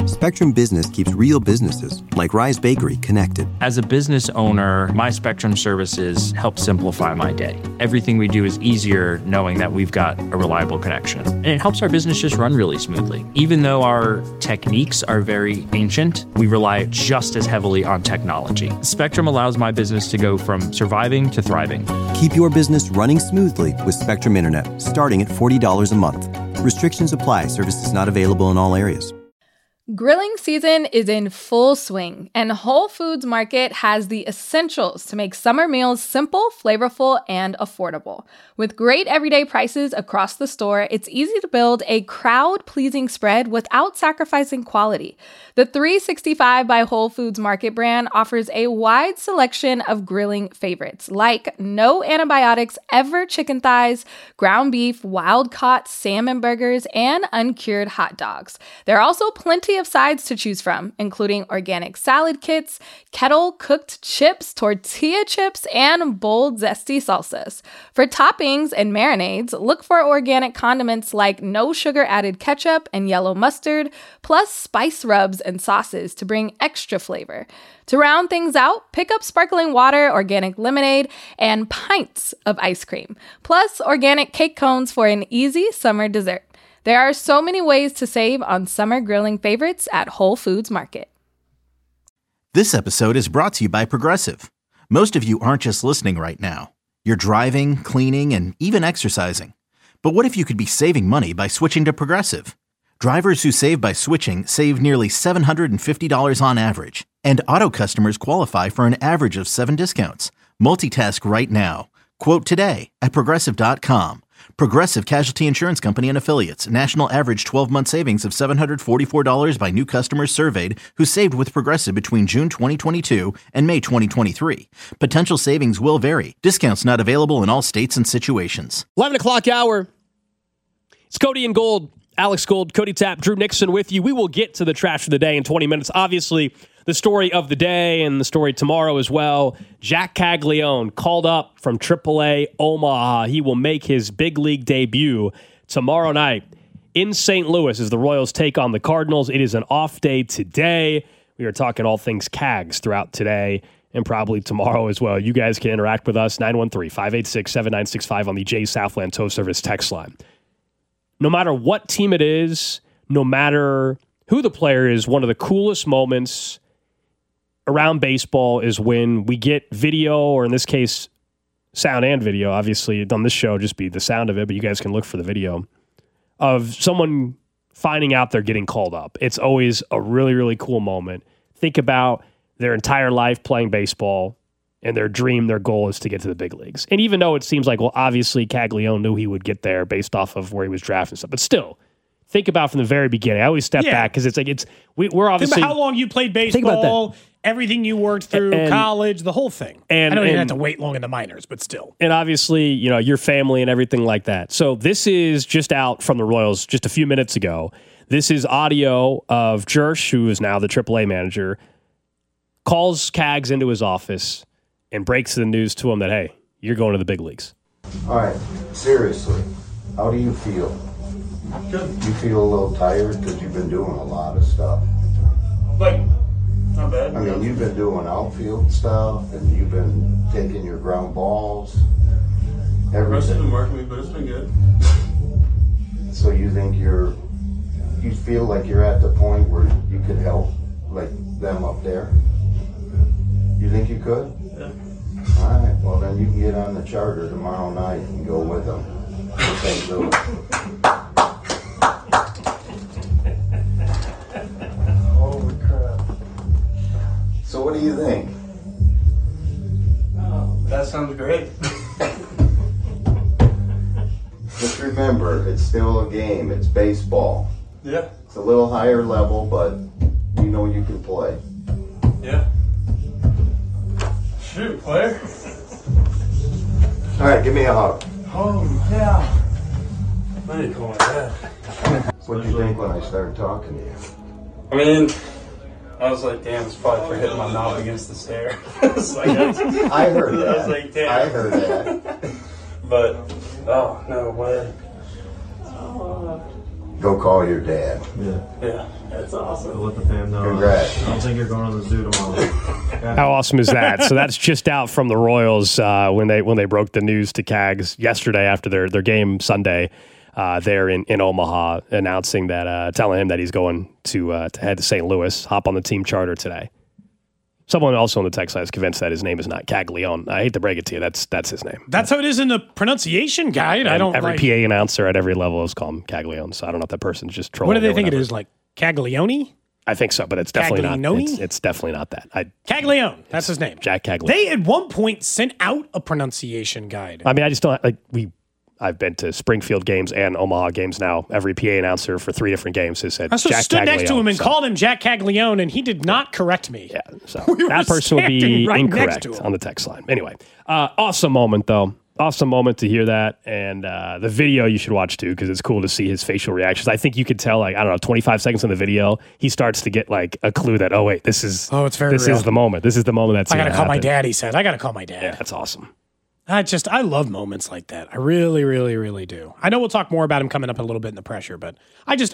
Spectrum Business keeps real businesses, like Rise Bakery, connected. As a business owner, my Spectrum services help simplify my day. Everything we do is easier knowing that we've got a reliable connection. And it helps our business just run really smoothly. Even though our techniques are very ancient, we rely just as heavily on technology. Spectrum allows my business to go from surviving to thriving. Keep your business running smoothly with Spectrum Internet, starting at $40 a month. Restrictions apply. Services not available in all areas. Grilling season is in full swing, and Whole Foods Market has the essentials to make summer meals simple, flavorful, and affordable. With great everyday prices across the store, it's easy to build a crowd-pleasing spread without sacrificing quality. The 365 by Whole Foods Market brand offers a wide selection of grilling favorites, like no antibiotics ever chicken thighs, ground beef, wild-caught salmon burgers, and uncured hot dogs. There are also plenty of sides to choose from, including organic salad kits, kettle-cooked chips, tortilla chips, and bold, zesty salsas. For toppings and marinades, look for organic condiments like no sugar-added ketchup and yellow mustard, plus spice rubs and sauces to bring extra flavor. To round things out, pick up sparkling water, organic lemonade, and pints of ice cream, plus organic cake cones for an easy summer dessert. There are so many ways to save on summer grilling favorites at Whole Foods Market. This episode is brought to you by Progressive. Most of you aren't just listening right now. You're driving, cleaning, and even exercising. But what if you could be saving money by switching to Progressive? Drivers who save by switching save nearly $750 on average. And auto customers qualify for an average of 7 discounts. Multitask right now. Quote today at Progressive.com. Progressive Casualty Insurance Company and Affiliates. National average 12-month savings of $744 by new customers surveyed who saved with Progressive between June 2022 and May 2023. Potential savings will vary. Discounts not available in all states and situations. 11 o'clock hour. It's Cody and Gold. Alex Gold, Cody Tapp, Drew Nixon with you. We will get to the trash of the day in 20 minutes. Obviously, the story of the day and the story tomorrow as well. Jack Caglione called up from AAA Omaha. He will make his big league debut tomorrow night in St. Louis as the Royals take on the Cardinals. It is an off day today. We are talking all things Cags throughout today and probably tomorrow as well. You guys can interact with us, 913-586-7965 on the Jay Southland Tow Service text line. No matter what team it is, no matter who the player is, one of the coolest moments around baseball is when we get video, or in this case, sound and video. Obviously, on this show, just be the sound of it, but you guys can look for the video of someone finding out they're getting called up. It's always a really, really cool moment. Think about their entire life playing baseball, and their dream, their goal is to get to the big leagues. And even though it seems like, well, obviously Caglione knew he would get there based off of where he was drafted and stuff, but still, think about from the very beginning. I always step back because it's like we're obviously think about how long you played baseball, everything you worked through, college, the whole thing. And I know you didn't have to wait long in the minors, but still. And obviously, your family and everything like that. So this is just out from the Royals just a few minutes ago. This is audio of Jersh, who is now the AAA manager, calls Cags into his office and breaks the news to him that, hey, you're going to the big leagues. All right, seriously, how do you feel? Good. You feel a little tired because you've been doing a lot of stuff. Like, not bad. I mean, you've been doing outfield stuff, and you've been taking your ground balls, The rest has everything. been working me, but it's been good. So you think you feel like you're at the point where you could help, like, them up there? You think you could? Yeah. All right, well, then you can get on the charter tomorrow night and go with them to St. Louis. Holy crap. So what do you think? That sounds great. Just remember, it's still a game. It's baseball. Yeah. It's a little higher level, but you know you can play. Yeah. Shoot, player. All right, give me a hug. Oh, yeah. I need to call my dad. What did you think when I started talking to you? I mean, I was like, damn, it's probably for hitting my knob against the stair. It's like, I heard that. I was like, damn. I heard that. But, oh, no way. go call your dad. Yeah, that's awesome. I'll let the fam know. Congrats. I don't think you're going on the zoo tomorrow. How awesome is that? So that's just out from the Royals when they broke the news to Cags yesterday after their game Sunday there in Omaha, announcing that, telling him that he's going to head to St. Louis, hop on the team charter today. Someone also on the text line is convinced that his name is not Caglione. I hate to break it to you. That's his name. That's how it is in the pronunciation guide. And every PA announcer at every level is called him Caglione. So I don't know if that person's just trolling. What do they think it is? Like Caglione? I think so, but it's definitely not. It's definitely not that. Caglione. That's his name. Jack Caglione. They at one point sent out a pronunciation guide. I mean, I just don't like I've been to Springfield games and Omaha games now. Every PA announcer for 3 different games has said Jack stood Caglione, next to him and called him Jack Caglione, and he did not correct me. Yeah, so that person will be incorrect on the text line. Anyway, awesome moment, though. Awesome moment to hear that. And the video you should watch, too, because it's cool to see his facial reactions. I think you could tell, 25 seconds in the video, he starts to get, a clue that, oh, wait, this is it's very this real. is the moment. This is the moment that's I got to call my dad, he said. I got to call my dad. Yeah, that's awesome. I love moments like that. I really, really, really do. I know we'll talk more about him coming up a little bit in the pressure, but I just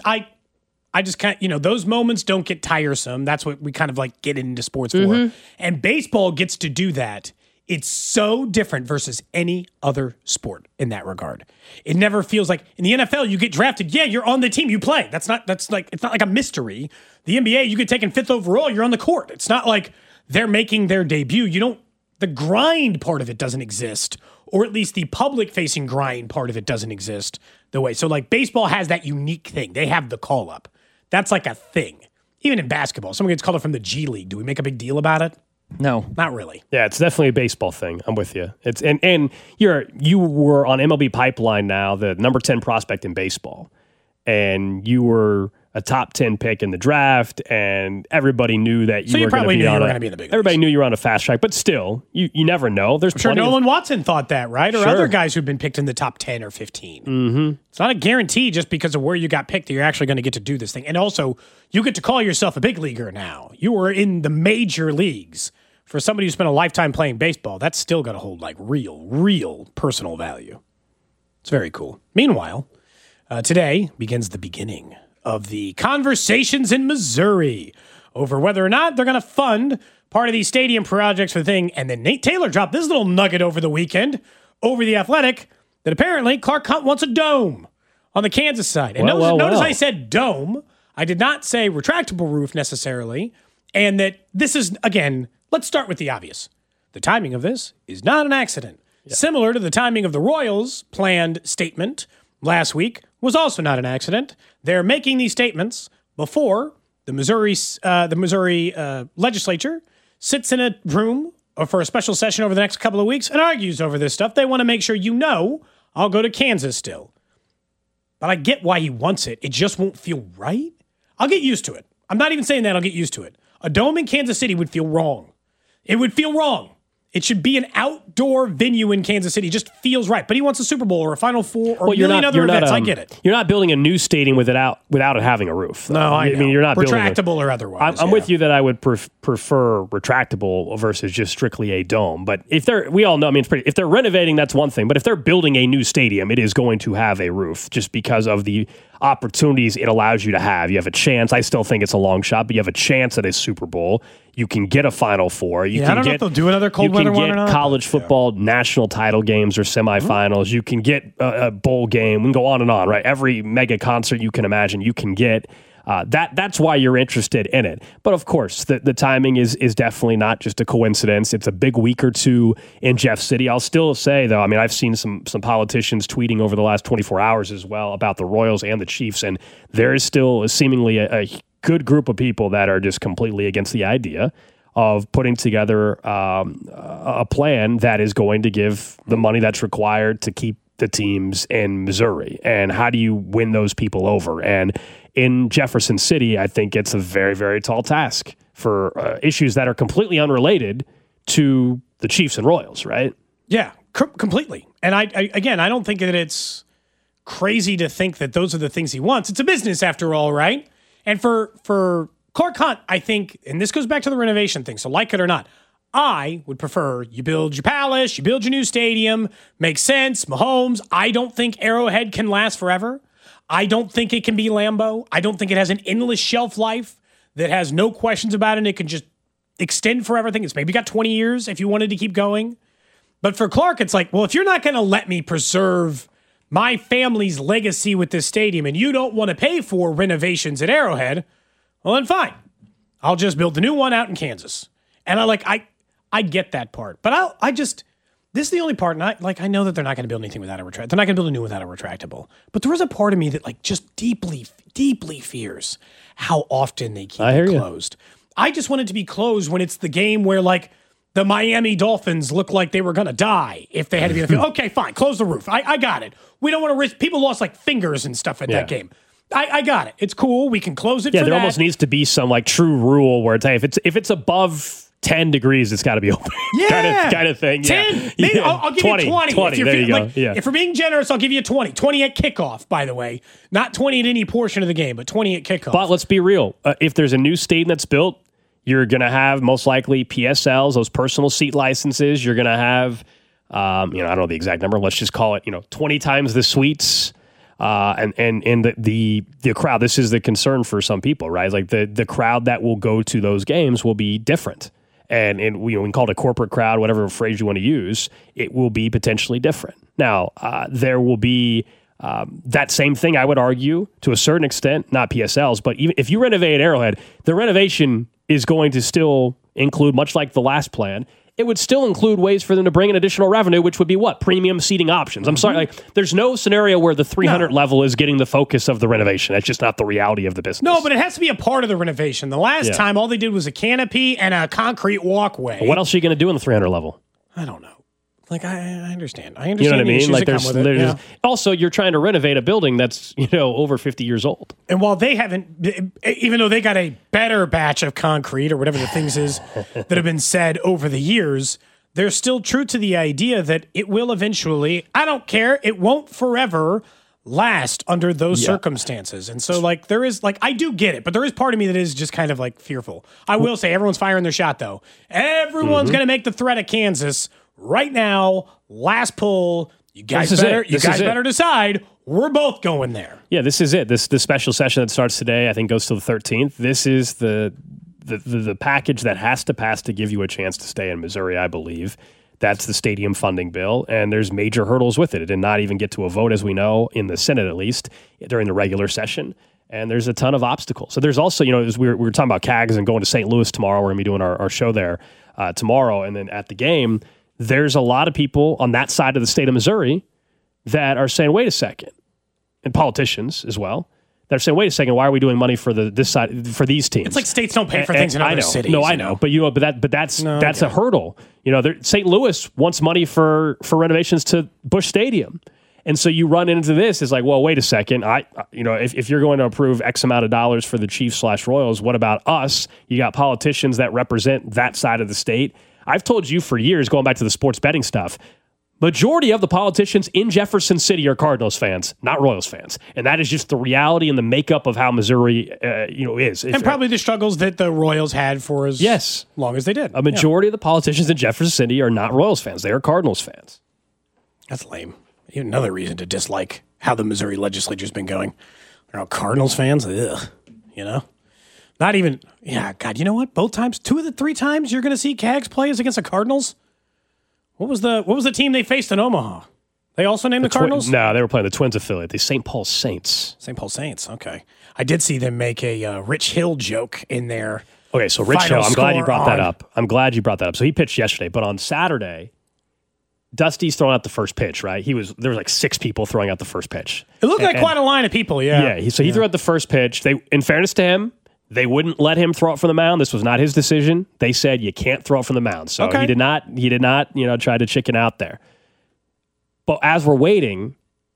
kind of, those moments don't get tiresome. That's what we kind of get into sports for. And baseball gets to do that. It's so different versus any other sport in that regard. It never feels like in the NFL, you get drafted. Yeah, you're on the team. You play. It's not like a mystery. The NBA, you get taken 5th overall. You're on the court. It's not like they're making their debut. The grind part of it doesn't exist, or at least the public-facing grind part of it doesn't exist the way. So, baseball has that unique thing. They have the call-up. That's a thing. Even in basketball, someone gets called up from the G League. Do we make a big deal about it? No. Not really. Yeah, it's definitely a baseball thing. I'm with you. It's and you were on MLB Pipeline now, the number 10 prospect in baseball, and you were a top 10 pick in the draft, and everybody knew that you were going to be on the big leagues. Everybody knew you were on a fast track, but still, you never know. There's I'm sure Nolan Watson thought that, right? Or Sure. other guys who've been picked in the top 10 or 15. Mm-hmm. It's not a guarantee just because of where you got picked that you're actually going to get to do this thing. And also, you get to call yourself a big leaguer now. You were in the major leagues. For somebody who spent a lifetime playing baseball, that's still going to hold real personal value. It's very cool. Meanwhile, today begins the beginning of the conversations in Missouri over whether or not they're going to fund part of these stadium projects for the thing. And then Nate Taylor dropped this little nugget over the weekend over The Athletic that apparently Clark Hunt wants a dome on the Kansas side. And notice I said dome. I did not say retractable roof necessarily. And that this is, again, let's start with the obvious. The timing of this is not an accident. Yeah. Similar to the timing of the Royals' planned statement last week was also not an accident. They're making these statements before the Missouri legislature sits in a room for a special session over the next couple of weeks and argues over this stuff. They want to make sure I'll go to Kansas still. But I get why he wants it. It just won't feel right. I'll get used to it. I'm not even saying that. I'll get used to it. A dome in Kansas City would feel wrong. It would feel wrong. It should be an outdoor venue in Kansas City. It just feels right. But he wants a Super Bowl or a Final Four or a million other events. I get it. You're not building a new stadium without it having a roof. No, I mean, you're not retractable or otherwise. I'm with you that I would prefer retractable versus just strictly a dome. But we all know, if they're renovating, that's one thing. But if they're building a new stadium, it is going to have a roof just because of the opportunities it allows you to have. You have a chance. I still think it's a long shot, but you have a chance at a Super Bowl. You can get a Final Four. I don't know if they'll do another cold weather one or not. You can get college football national title games or semifinals. Mm-hmm. You can get a bowl game. We can go on and on, right? Every mega concert you can imagine, you can get. That's why you're interested in it. But of course, the timing is definitely not just a coincidence. It's a big week or two in Jeff City. I'll still say, though, I've seen some politicians tweeting over the last 24 hours as well about the Royals and the Chiefs, and there is still seemingly a good group of people that are just completely against the idea of putting together a plan that is going to give the money that's required to keep the teams in Missouri. And how do you win those people over? And in Jefferson City, I think it's a very, very tall task for issues that are completely unrelated to the Chiefs and Royals, right? Yeah, completely. And I don't think that it's crazy to think that those are the things he wants. It's a business after all, right? And for Clark Hunt, I think, and this goes back to the renovation thing, so like it or not, I would prefer you build your palace, you build your new stadium, makes sense, Mahomes. I don't think Arrowhead can last forever. I don't think it can be Lambeau. I don't think it has an endless shelf life that has no questions about it. And it can just extend forever. I think it's maybe got 20 years if you wanted to keep going. But for Clark, it's like, well, if you're not going to let me preserve my family's legacy with this stadium and you don't want to pay for renovations at Arrowhead, well, then fine. I'll just build the new one out in Kansas. And I get that part. But this is the only part, and I know that they're not going to build anything without a retractable. They're not going to build a new without a retractable. But there is a part of me that just deeply, deeply fears how often they keep it closed. I just want it to be closed when it's the game where the Miami Dolphins look like they were going to die if they had to be in the field. Okay, fine, close the roof. I got it. We don't want to risk. People lost fingers and stuff at that game. I got it. It's cool. We can close it. Yeah, for there that. Almost needs to be some true rule where it's hey, if it's above 10 degrees, it's got to be open. Yeah. kind of thing. 10. Maybe Yeah. I'll give 20, you 20. 20 there you go. Yeah. If we're being generous, I'll give you 20. 20 at kickoff, by the way. Not 20 at any portion of the game, but 20 at kickoff. But let's be real. If there's a new stadium that's built, you're going to have most likely PSLs, those personal seat licenses. You're going to have, I don't know the exact number. Let's just call it, 20 times the suites. And the crowd, this is the concern for some people, right? The crowd that will go to those games will be different. And we can call it a corporate crowd, whatever phrase you want to use. It will be potentially different. Now, there will be that same thing, I would argue, to a certain extent, not PSLs, but even if you renovate Arrowhead, the renovation is going to still include, much like the last plan, it would still include ways for them to bring in additional revenue, which would be what? Premium seating options. I'm sorry, there's no scenario where the 300 level is getting the focus of the renovation. That's just not the reality of the business. No, but it has to be a part of the renovation. The last time, all they did was a canopy and a concrete walkway. What else are you going to do in the 300 level? I don't know. I understand. I understand. You know what I mean? There's also, you're trying to renovate a building that's over 50 years old. And while they haven't, even though they got a better batch of concrete or whatever the things is that have been said over the years, they're still true to the idea that it will eventually. I don't care. It won't forever last under those circumstances. And so there is I do get it, but there is part of me that is just kind of fearful. I will say everyone's firing their shot though. Everyone's going to make the threat at Kansas. Right now, last pull, you guys better decide. We're both going there. Yeah, this is it. This special session that starts today, I think, goes till the 13th. This is the package that has to pass to give you a chance to stay in Missouri, I believe. That's the stadium funding bill, and there's major hurdles with it. It did not even get to a vote, as we know, in the Senate at least, during the regular session. And there's a ton of obstacles. So there's also, as we were talking about CAGs and going to St. Louis tomorrow. We're going to be doing our show there tomorrow. And then at the game, there's a lot of people on that side of the state of Missouri that are saying, wait a second, and politicians as well, that are saying, wait a second, why are we doing money for this side for these teams? It's like states don't pay for things in other cities. No, I know, but that's a hurdle. St. Louis wants money for renovations to Busch Stadium. And so you run into this, it's like, well, wait a second. If you're going to approve X amount of dollars for the Chiefs/Royals, what about us? You got politicians that represent that side of the state. I've told you for years, going back to the sports betting stuff, majority of the politicians in Jefferson City are Cardinals fans, not Royals fans. And that is just the reality and the makeup of how Missouri is. And probably the struggles that the Royals had for as long as they did. A majority of the politicians in Jefferson City are not Royals fans. They are Cardinals fans. That's lame. Another reason to dislike how the Missouri legislature's been going. They're all Cardinals fans. Ugh, Not even, God, you know what? Both times, 2 of the 3 times you're going to see CAGs play is against the Cardinals. What was the team they faced in Omaha? They also named the Cardinals? No, they were playing the Twins affiliate, the St. Paul Saints. St. Paul Saints, okay. I did see them make a Rich Hill joke in there. Okay, so Rich Hill, I'm glad you brought that up. So he pitched yesterday, but on Saturday, Dusty's throwing out the first pitch, right? There was 6 people throwing out the first pitch. It looked like quite a line of people, yeah. Yeah, he threw out the first pitch. In fairness to him, they wouldn't let him throw it from the mound. This was not his decision. They said you can't throw it from the mound. So he did not, try to chicken out there. But as we're waiting,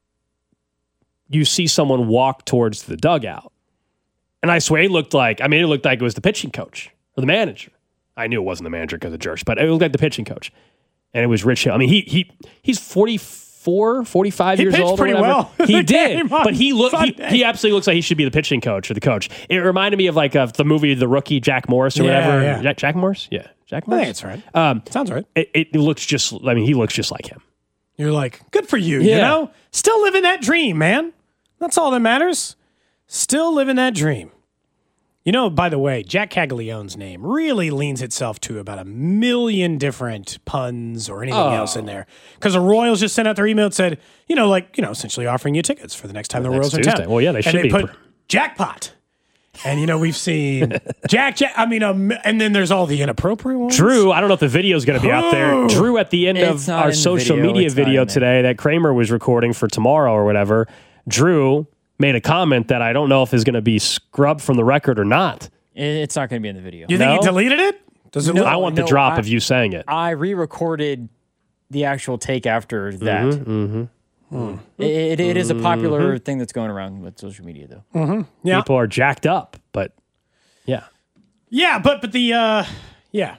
you see someone walk towards the dugout. And I swear it looked like it was the pitching coach or the manager. I knew it wasn't the manager because of Jersh, but it looked like the pitching coach. And it was Rich Hill. I mean, he's 45 years old. He pitched pretty well. He did, but he absolutely looks like he should be the pitching coach or the coach. It reminded me of the movie The Rookie, Jack Morris or whatever. Yeah. Jack Morris? Yeah. Jack Morris? I think that's right. Sounds right. It looks just, he looks just like him. You're like, good for you, you know? Still living that dream, man. That's all that matters. Still living that dream. You know, by the way, Jack Caglianone's name really leans itself to about 1 million different puns or anything else in there. Because the Royals just sent out their email and said, essentially offering you tickets for the next time the Royals are in town. Well, yeah, they should be. Put jackpot. And, we've seen and then there's all the inappropriate ones. Drew, I don't know if the video is going to be out there. Drew, at the end of our social media video today that Kramer was recording for tomorrow or whatever, Drew made a comment that I don't know if is going to be scrubbed from the record or not. It's not going to be in the video. You think he deleted it? Does it? I want the drop of you saying it. I re-recorded the actual take after that. It is a popular thing that's going around with social media, though. Yeah. People are jacked up, but yeah. Yeah, but the yeah.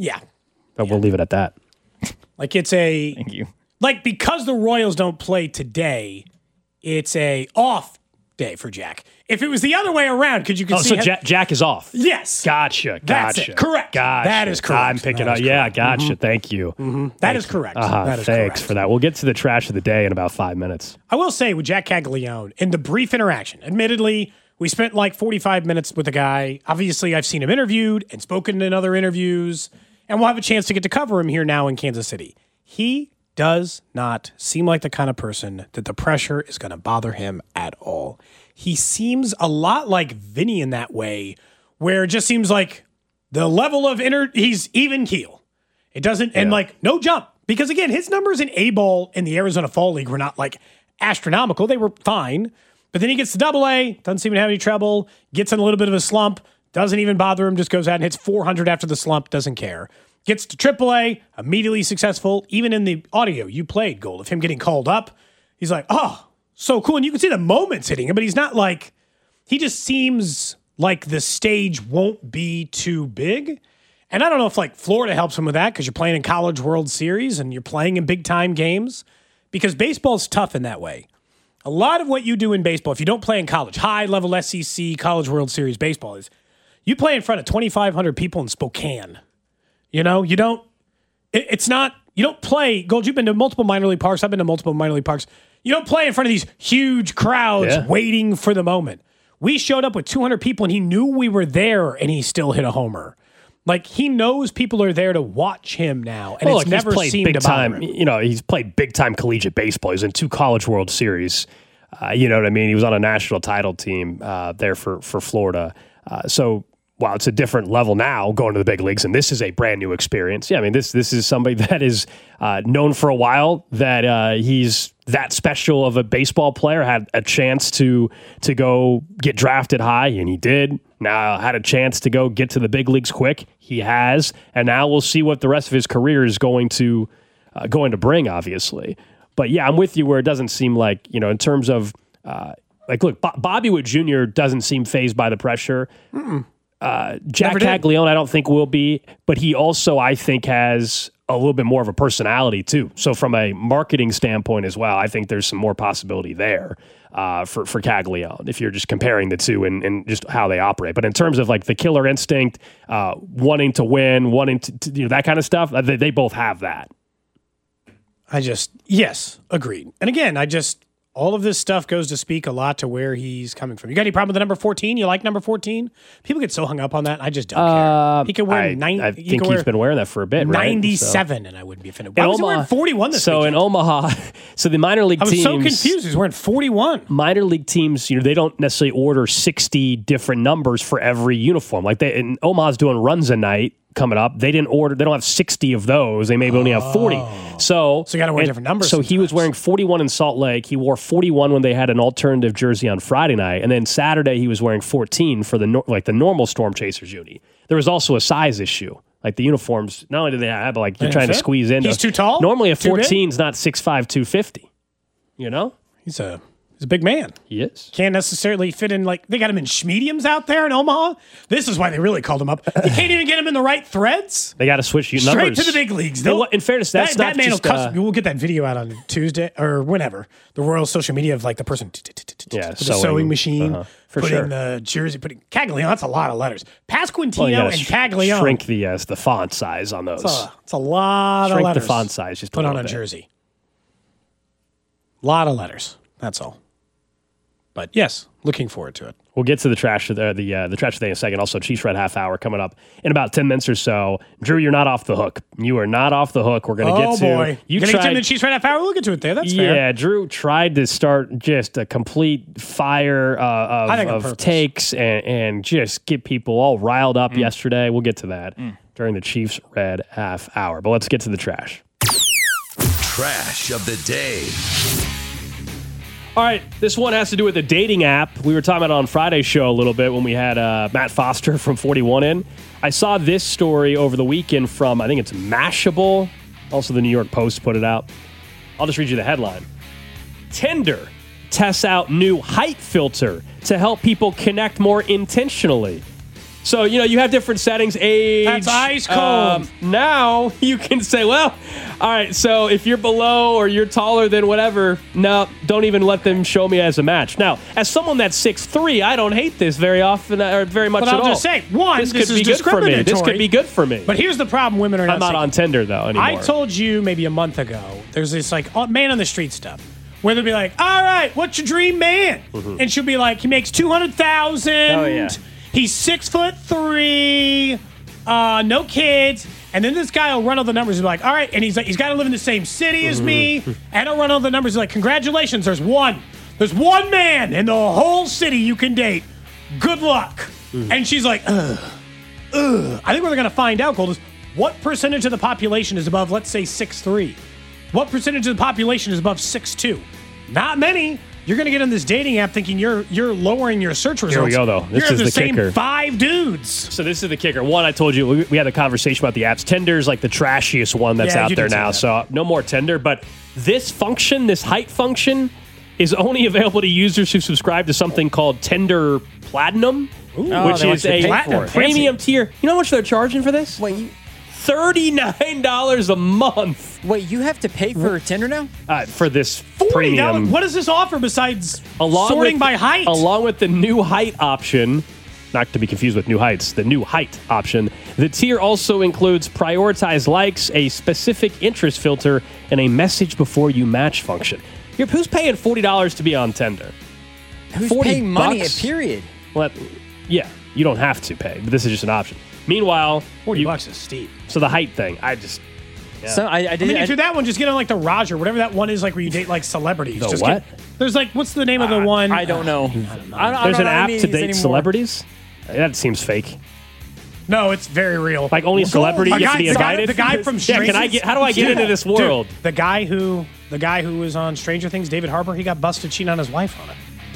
But we'll leave it at that. Like it's a Thank you. Like because the Royals don't play today, it's a off day for Jack. If it was the other way around, see so Jack is off. Yes. Gotcha. That's it. Correct. Gotcha. That is correct. I'm picking up. Yeah, gotcha. Thank you. That is correct. That is Thanks correct. for that. We'll get to the trash of the day in about 5 minutes. I will say with Jack Caglianone, in the brief interaction, admittedly, we spent like 45 minutes with the guy. Obviously, I've seen him interviewed and spoken in other interviews, and we'll have a chance to get to cover him here now in Kansas City. He does not seem like the kind of person that the pressure is going to bother him at all. He seems a lot like Vinny in that way, where it just seems like the level of he's even keel. It doesn't, and like no jump. Because again, his numbers in A-ball in the Arizona Fall League were not like astronomical. They were fine. But then he gets to AA, doesn't seem to have any trouble, gets in a little bit of a slump, doesn't even bother him, just goes out and hits 400 after the slump, doesn't care. Gets to AAA, immediately successful. Even in the audio you played, Gold, of him getting called up, he's like, oh, so cool. And you can see the moments hitting him, but he's not like, he just seems like the stage won't be too big. And I don't know if like Florida helps him with that because you're playing in College World Series and you're playing in big time games because baseball's tough in that way. A lot of what you do in baseball, if you don't play in college, high level SEC, College World Series baseball is you play in front of 2,500 people in Spokane. You know, you don't play, Gold, you've been to multiple minor league parks. I've been to multiple minor league parks. You don't play in front of these huge crowds waiting for the moment. We showed up with 200 people and he knew we were there and he still hit a homer. Like he knows people are there to watch him now. And it's never seemed to bother him. You know, he's played big time collegiate baseball. He's in 2 College World Series. You know what I mean? He was on a national title team there for Florida. So while it's a different level now going to the big leagues, and this is a brand new experience. Yeah, I mean, this is somebody that is known for a while, that he's that special of a baseball player, had a chance to go get drafted high, and he did. Now had a chance to go get to the big leagues quick. He has, and now we'll see what the rest of his career is going to bring, obviously. But yeah, I'm with you where it doesn't seem like, you know, in terms of look, Bobby Witt Jr. doesn't seem fazed by the pressure. Jack Caglianone, I don't think will be, but he also, I think, has a little bit more of a personality too. So from a marketing standpoint as well, I think there's some more possibility there for Caglianone if you're just comparing the two and just how they operate. But in terms of like the killer instinct, wanting to win, wanting to you know, that kind of stuff, they both have that. Yes, agreed. And again, all of this stuff goes to speak a lot to where he's coming from. You got any problem with the number 14? You like number 14? People get so hung up on that. I just don't care. He can wear 90. I think he's been wearing that for a bit, 97, and I wouldn't be offended. Why was he wearing 41 this weekend? In Omaha, so the minor league teams. I was so confused. He's wearing 41. Minor league teams, you know, they don't necessarily order 60 different numbers for every uniform. Like and Omaha's doing runs a night coming up. They don't have 60 of those. They maybe only have 40. So you got to wear different numbers. So he was wearing 41 in Salt Lake. He wore 41 when they had an alternative jersey on Friday night. And then Saturday he was wearing 14 for the normal Storm Chasers uni. There was also a size issue. Like the uniforms, not only do they have, but like you're trying to squeeze in. He's too tall? Normally a 14 is not 6'5", 250. You know? He's a big man. He is. Can't necessarily fit in, like, they got him in mediums out there in Omaha. This is why they really called him up. You can't even get him in the right threads. They got to switch numbers. Straight to the big leagues. In fairness, that's that not man just... we'll get that video out on Tuesday or whenever. The Royal social media of, like, the person with the sewing machine. Putting the jersey, Caglianone, that's a lot of letters. Pasquantino and Caglianone. Shrink the font size on those. It's a lot of letters. Shrink the font size. Just put on a jersey. A lot of letters. That's all. But yes, looking forward to it. We'll get to the trash the trash today in a second. Also, Chiefs Red half hour coming up in about 10 minutes or so. Drew, you're not off the hook. You are not off the hook. We're going to get to. Oh boy, you going to get to the Chiefs Red half hour? We'll get to it there. That's fair. Yeah, Drew tried to start just a complete fire of takes and just get people all riled up yesterday. We'll get to that during the Chiefs Red half hour. But let's get to the trash. Trash of the day. All right, this one has to do with a dating app. We were talking about it on Friday's show a little bit when we had Matt Foster from 41 in. I saw this story over the weekend from, I think it's Mashable. Also, the New York Post put it out. I'll just read you the headline. Tinder tests out new height filter to help people connect more intentionally. So, you have different settings, age. That's ice cold. Now you can say, well, all right, so if you're below or you're taller than whatever, no, don't even let them show me as a match. Now, as someone that's 6'3", I don't hate this very often or very much at all. But I'll just say, one, this could be good for me. This could be good for me. But here's the problem women are not I'm not on Tinder, though, anymore. I told you maybe a month ago, there's this, man on the street stuff. Where they'll be like, all right, what's your dream man? Mm-hmm. And she'll be like, he makes $200,000. Oh, yeah. He's 6'3", no kids. And then this guy will run all the numbers and be like, all right, and he's got to live in the same city as me. And he'll run all the numbers. He's like, congratulations, there's one man in the whole city you can date. Good luck. And she's like, ugh. I think what they're going to find out, Gold, is what percentage of the population is above, let's say, 6'3"? What percentage of the population is above 6'2"? Not many. You're going to get on this dating app thinking you're lowering your search results. Here we go, though. This is the kicker. Same 5 dudes. So this is the kicker. One, I told you, we had a conversation about the apps. Tinder's like the trashiest one that's out there now. So no more Tinder. But this function, this height function, is only available to users who subscribe to something called Tinder Platinum, which is a premium tier. You know how much they're charging for this? Wait, $39 a month. Wait, you have to pay for Tinder now? For this $40. premium. What does this offer besides sorting by height? Along with the new height option, not to be confused with New Heights, the new height option, the tier also includes prioritized likes, a specific interest filter, and a message before you match function. Who's paying $40 to be on Tinder? Who's paying money, period? Well, yeah, you don't have to pay, but this is just an option. Meanwhile, $40 is steep. So the height thing, I just... Yeah. So I did. If you're that one, just get on like the Roger, whatever that one is, like where you date like celebrities. The just what? There's like, what's the name of the one? I don't know. There's an app to date celebrities? That seems fake. No, it's very real. Like only celebrity gets to be invited? The guy from Stranger Things. How do I get into this world? Dude, the guy who was on Stranger Things, David Harbour, he got busted cheating on his wife on it.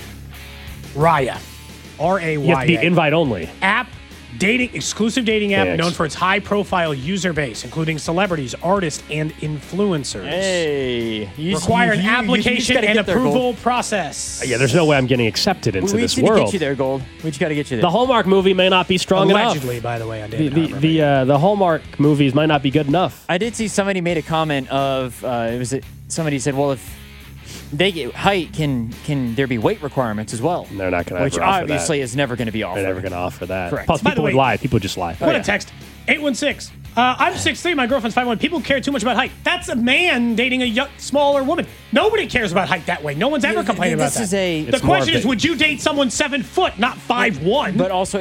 Raya. R-A-Y-A. You have to be invite only. Exclusive dating app known for its high-profile user base, including celebrities, artists, and influencers. Hey. Require an application and approval process. Yeah, there's no way I'm getting accepted into this world. We just got to get you there, Gold. We just got to get you there. The Hallmark movie may not be strong enough. Allegedly, by the way, on David Harbour. The Hallmark movies might not be good enough. I did see somebody made a comment of, somebody said, well, if they get height, can there be weight requirements as well? They're not going to offer that. Which obviously is never going to be offered. They're never going to offer that. Correct. Plus, people would lie. People just lie. What a text. 816. I'm 6'3", my girlfriend's 5'1". People care too much about height. That's a man dating a smaller woman. Nobody cares about height that way. No one's ever complained about that. The question is, would you date someone 7 foot, not 5'1"? But also,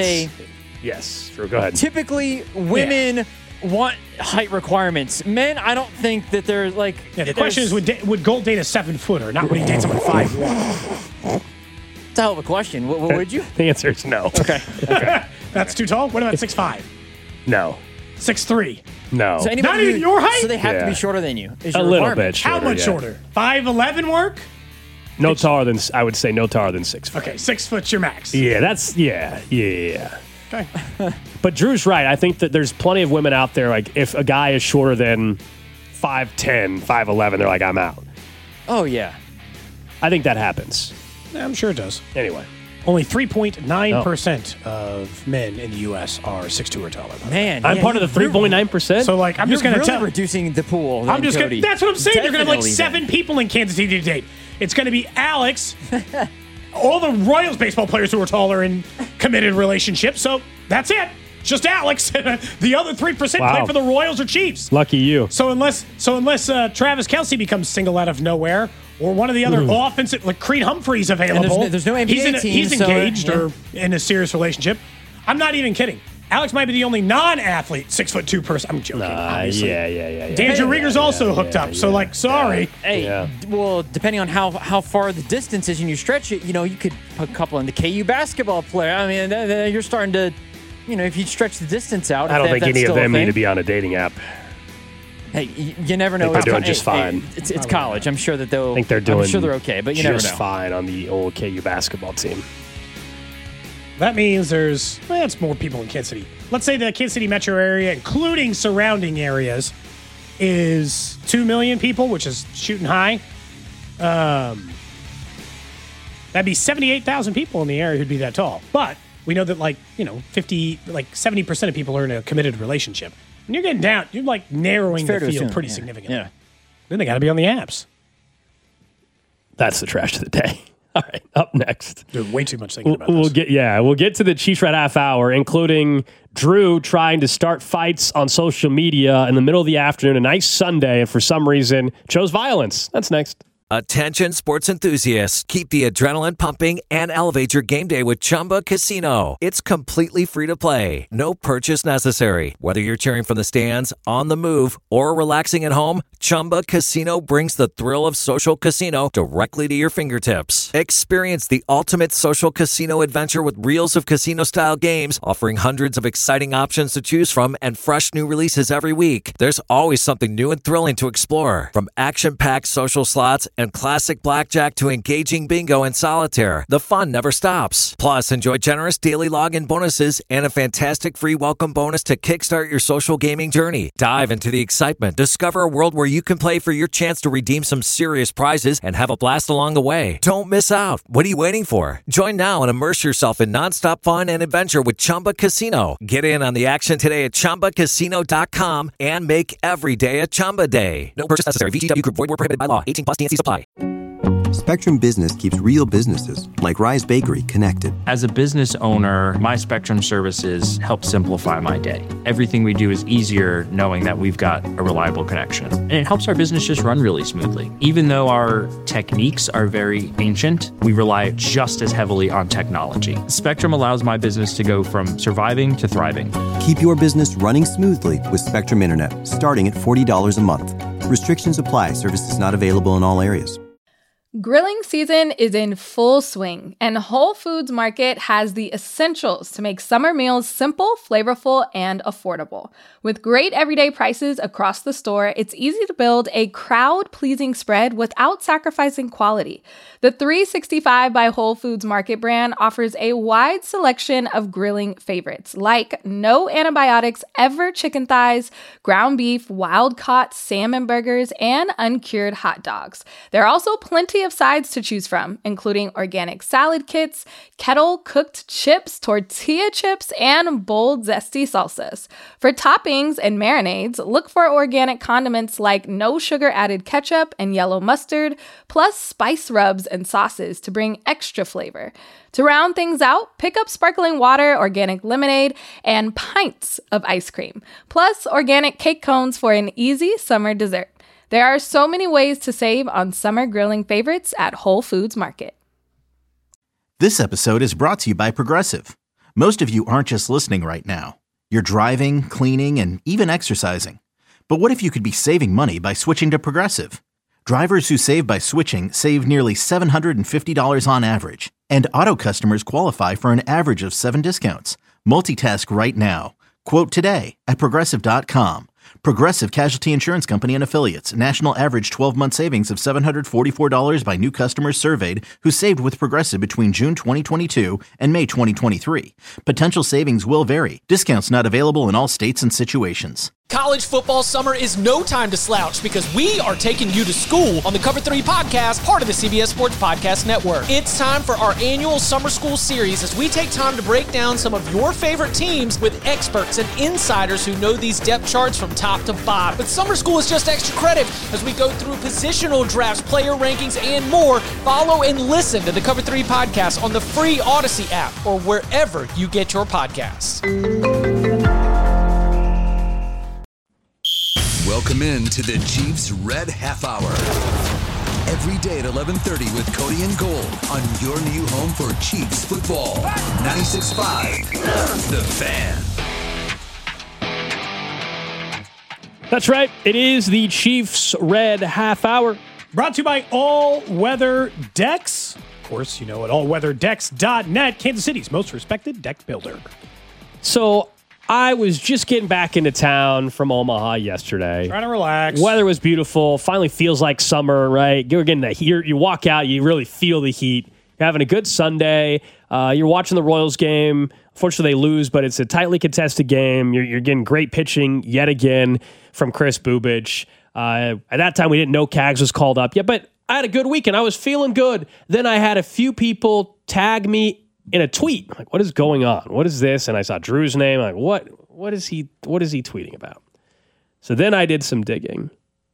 Yes, sure, go ahead. Typically, women want height requirements. Men, I don't think that they're like... Yeah, the question is, would Gold date a 7-footer, not would he date someone 5'1"? It's a hell of a question. What would you? The answer is no. Okay. That's too tall? What about 6'5"? No. 6'3"? No. So not even your height? So they have to be shorter than you. A little bit shorter. How much shorter? 5'11" work? No taller than, I would say no taller than 6 foot. Okay, 6 foot's your max. Yeah, that's, yeah. Okay. But Drew's right. I think that there's plenty of women out there, like, if a guy is shorter than 5'10", 5'11", they're like, I'm out. Oh, yeah. I think that happens. Yeah, I'm sure it does. Anyway. Only 3.9% of men in the U.S. are 6'2" or taller. Man. I'm part of the 3.9%? So, like, I'm just going to tell... reducing the pool. I'm just going to... That's what I'm saying. You're going to have, like, 7 people in Kansas City to date. It's going to be Alex... all the Royals baseball players who are taller in committed relationships. So that's it. Just Alex. The other 3% play for the Royals or Chiefs. Lucky you. So unless Travis Kelce becomes single out of nowhere, or one of the other offensive, like Creed Humphrey's available. And there's no NBA team. He's engaged or in a serious relationship. I'm not even kidding. Alex might be the only non-athlete 6'2" person. I'm joking. Obviously. Yeah. Andrew Rieger's also hooked up. So, sorry. Hey, well, depending on how far the distance is and you stretch it, you could put a couple in the KU basketball player. I mean, you're starting to, if you stretch the distance out. I don't think any of them need to be on a dating app. Hey, you never know. They're doing just fine. It's college. I'm sure that they'll. I think they're doing. I'm sure they're okay, but you never know. Just fine on the old KU basketball team. That means it's more people in Kansas City. Let's say the Kansas City metro area, including surrounding areas, is 2 million people, which is shooting high. That'd be 78,000 people in the area who'd be that tall. But we know that 70% of people are in a committed relationship. And you're getting down, you're narrowing the field pretty significantly. Yeah. Then they got to be on the apps. That's the trash of the day. All right, up next. Doing way too much thinking about we'll this. We'll get to the Chiefs Red Half Hour, including Drew trying to start fights on social media in the middle of the afternoon, a nice Sunday, and for some reason chose violence. That's next. Attention sports enthusiasts, keep the adrenaline pumping and elevate your game day with Chumba Casino. It's completely free to play. No purchase necessary. Whether you're cheering from the stands, on the move, or relaxing at home, Chumba Casino brings the thrill of social casino directly to your fingertips. Experience the ultimate social casino adventure with reels of casino-style games, offering hundreds of exciting options to choose from and fresh new releases every week. There's always something new and thrilling to explore. From action-packed social slots and classic blackjack to engaging bingo and solitaire, the fun never stops. Plus, enjoy generous daily login bonuses and a fantastic free welcome bonus to kickstart your social gaming journey. Dive into the excitement. Discover a world where you can play for your chance to redeem some serious prizes and have a blast along the way. Don't miss out. What are you waiting for? Join now and immerse yourself in nonstop fun and adventure with Chumba Casino. Get in on the action today at ChumbaCasino.com and make every day a Chumba day. No purchase necessary. VGW Group. Void where prohibited by law. 18+ TNC supply. Spectrum Business keeps real businesses, like Rise Bakery, connected. As a business owner, my Spectrum services help simplify my day. Everything we do is easier knowing that we've got a reliable connection. And it helps our business just run really smoothly. Even though our techniques are very ancient, we rely just as heavily on technology. Spectrum allows my business to go from surviving to thriving. Keep your business running smoothly with Spectrum Internet, starting at $40 a month. Restrictions apply. Services not available in all areas. Grilling season is in full swing, and Whole Foods Market has the essentials to make summer meals simple, flavorful, and affordable. With great everyday prices across the store, it's easy to build a crowd-pleasing spread without sacrificing quality. The 365 by Whole Foods Market brand offers a wide selection of grilling favorites, like no antibiotics ever chicken thighs, ground beef, wild-caught salmon burgers, and uncured hot dogs. There are also plenty of sides to choose from, including organic salad kits, kettle-cooked chips, tortilla chips, and bold, zesty salsas. For toppings and marinades, look for organic condiments like no sugar-added ketchup and yellow mustard, plus spice rubs and sauces to bring extra flavor. To round things out, pick up sparkling water, organic lemonade, and pints of ice cream, plus organic cake cones for an easy summer dessert. There are so many ways to save on summer grilling favorites at Whole Foods Market. This episode is brought to you by Progressive. Most of you aren't just listening right now. You're driving, cleaning, and even exercising. But what if you could be saving money by switching to Progressive? Drivers who save by switching save nearly $750 on average. And auto customers qualify for an average of 7 discounts. Multitask right now. Quote today at Progressive.com. Progressive Casualty Insurance Company and Affiliates. National average 12-month savings of $744 by new customers surveyed who saved with Progressive between June 2022 and May 2023. Potential savings will vary. Discounts not available in all states and situations. College football summer is no time to slouch because we are taking you to school on the Cover 3 podcast, part of the CBS Sports Podcast Network. It's time for our annual summer school series as we take time to break down some of your favorite teams with experts and insiders who know these depth charts from top to bottom. But summer school is just extra credit as we go through positional drafts, player rankings, and more. Follow and listen to the Cover 3 podcast on the free Odyssey app or wherever you get your podcasts. Welcome in to the Chiefs Red Half Hour. every day at 11:30 with Cody and Gold on your new home for Chiefs football. 96.5, The Fan. That's right. It is the Chiefs Red Half Hour. Brought to you by All Weather Decks. Of course, you know at allweatherDecks.net, Kansas City's most respected deck builder. So I was just getting back into town from Omaha yesterday. Trying to relax. Weather was beautiful. Finally feels like summer, right? You're getting the heat. You walk out, you really feel the heat. You're having a good Sunday. You're watching the Royals game. Unfortunately, they lose, but it's a tightly contested game. You're getting great pitching yet again from Chris Bubich. At that time, we didn't know Cags was called up yet, but I had a good weekend. I was feeling good. Then I had a few people tag me in a tweet. I'm like, what is going on? What is this? And I saw Drew's name. I'm like, what is he tweeting about? So then I did some digging,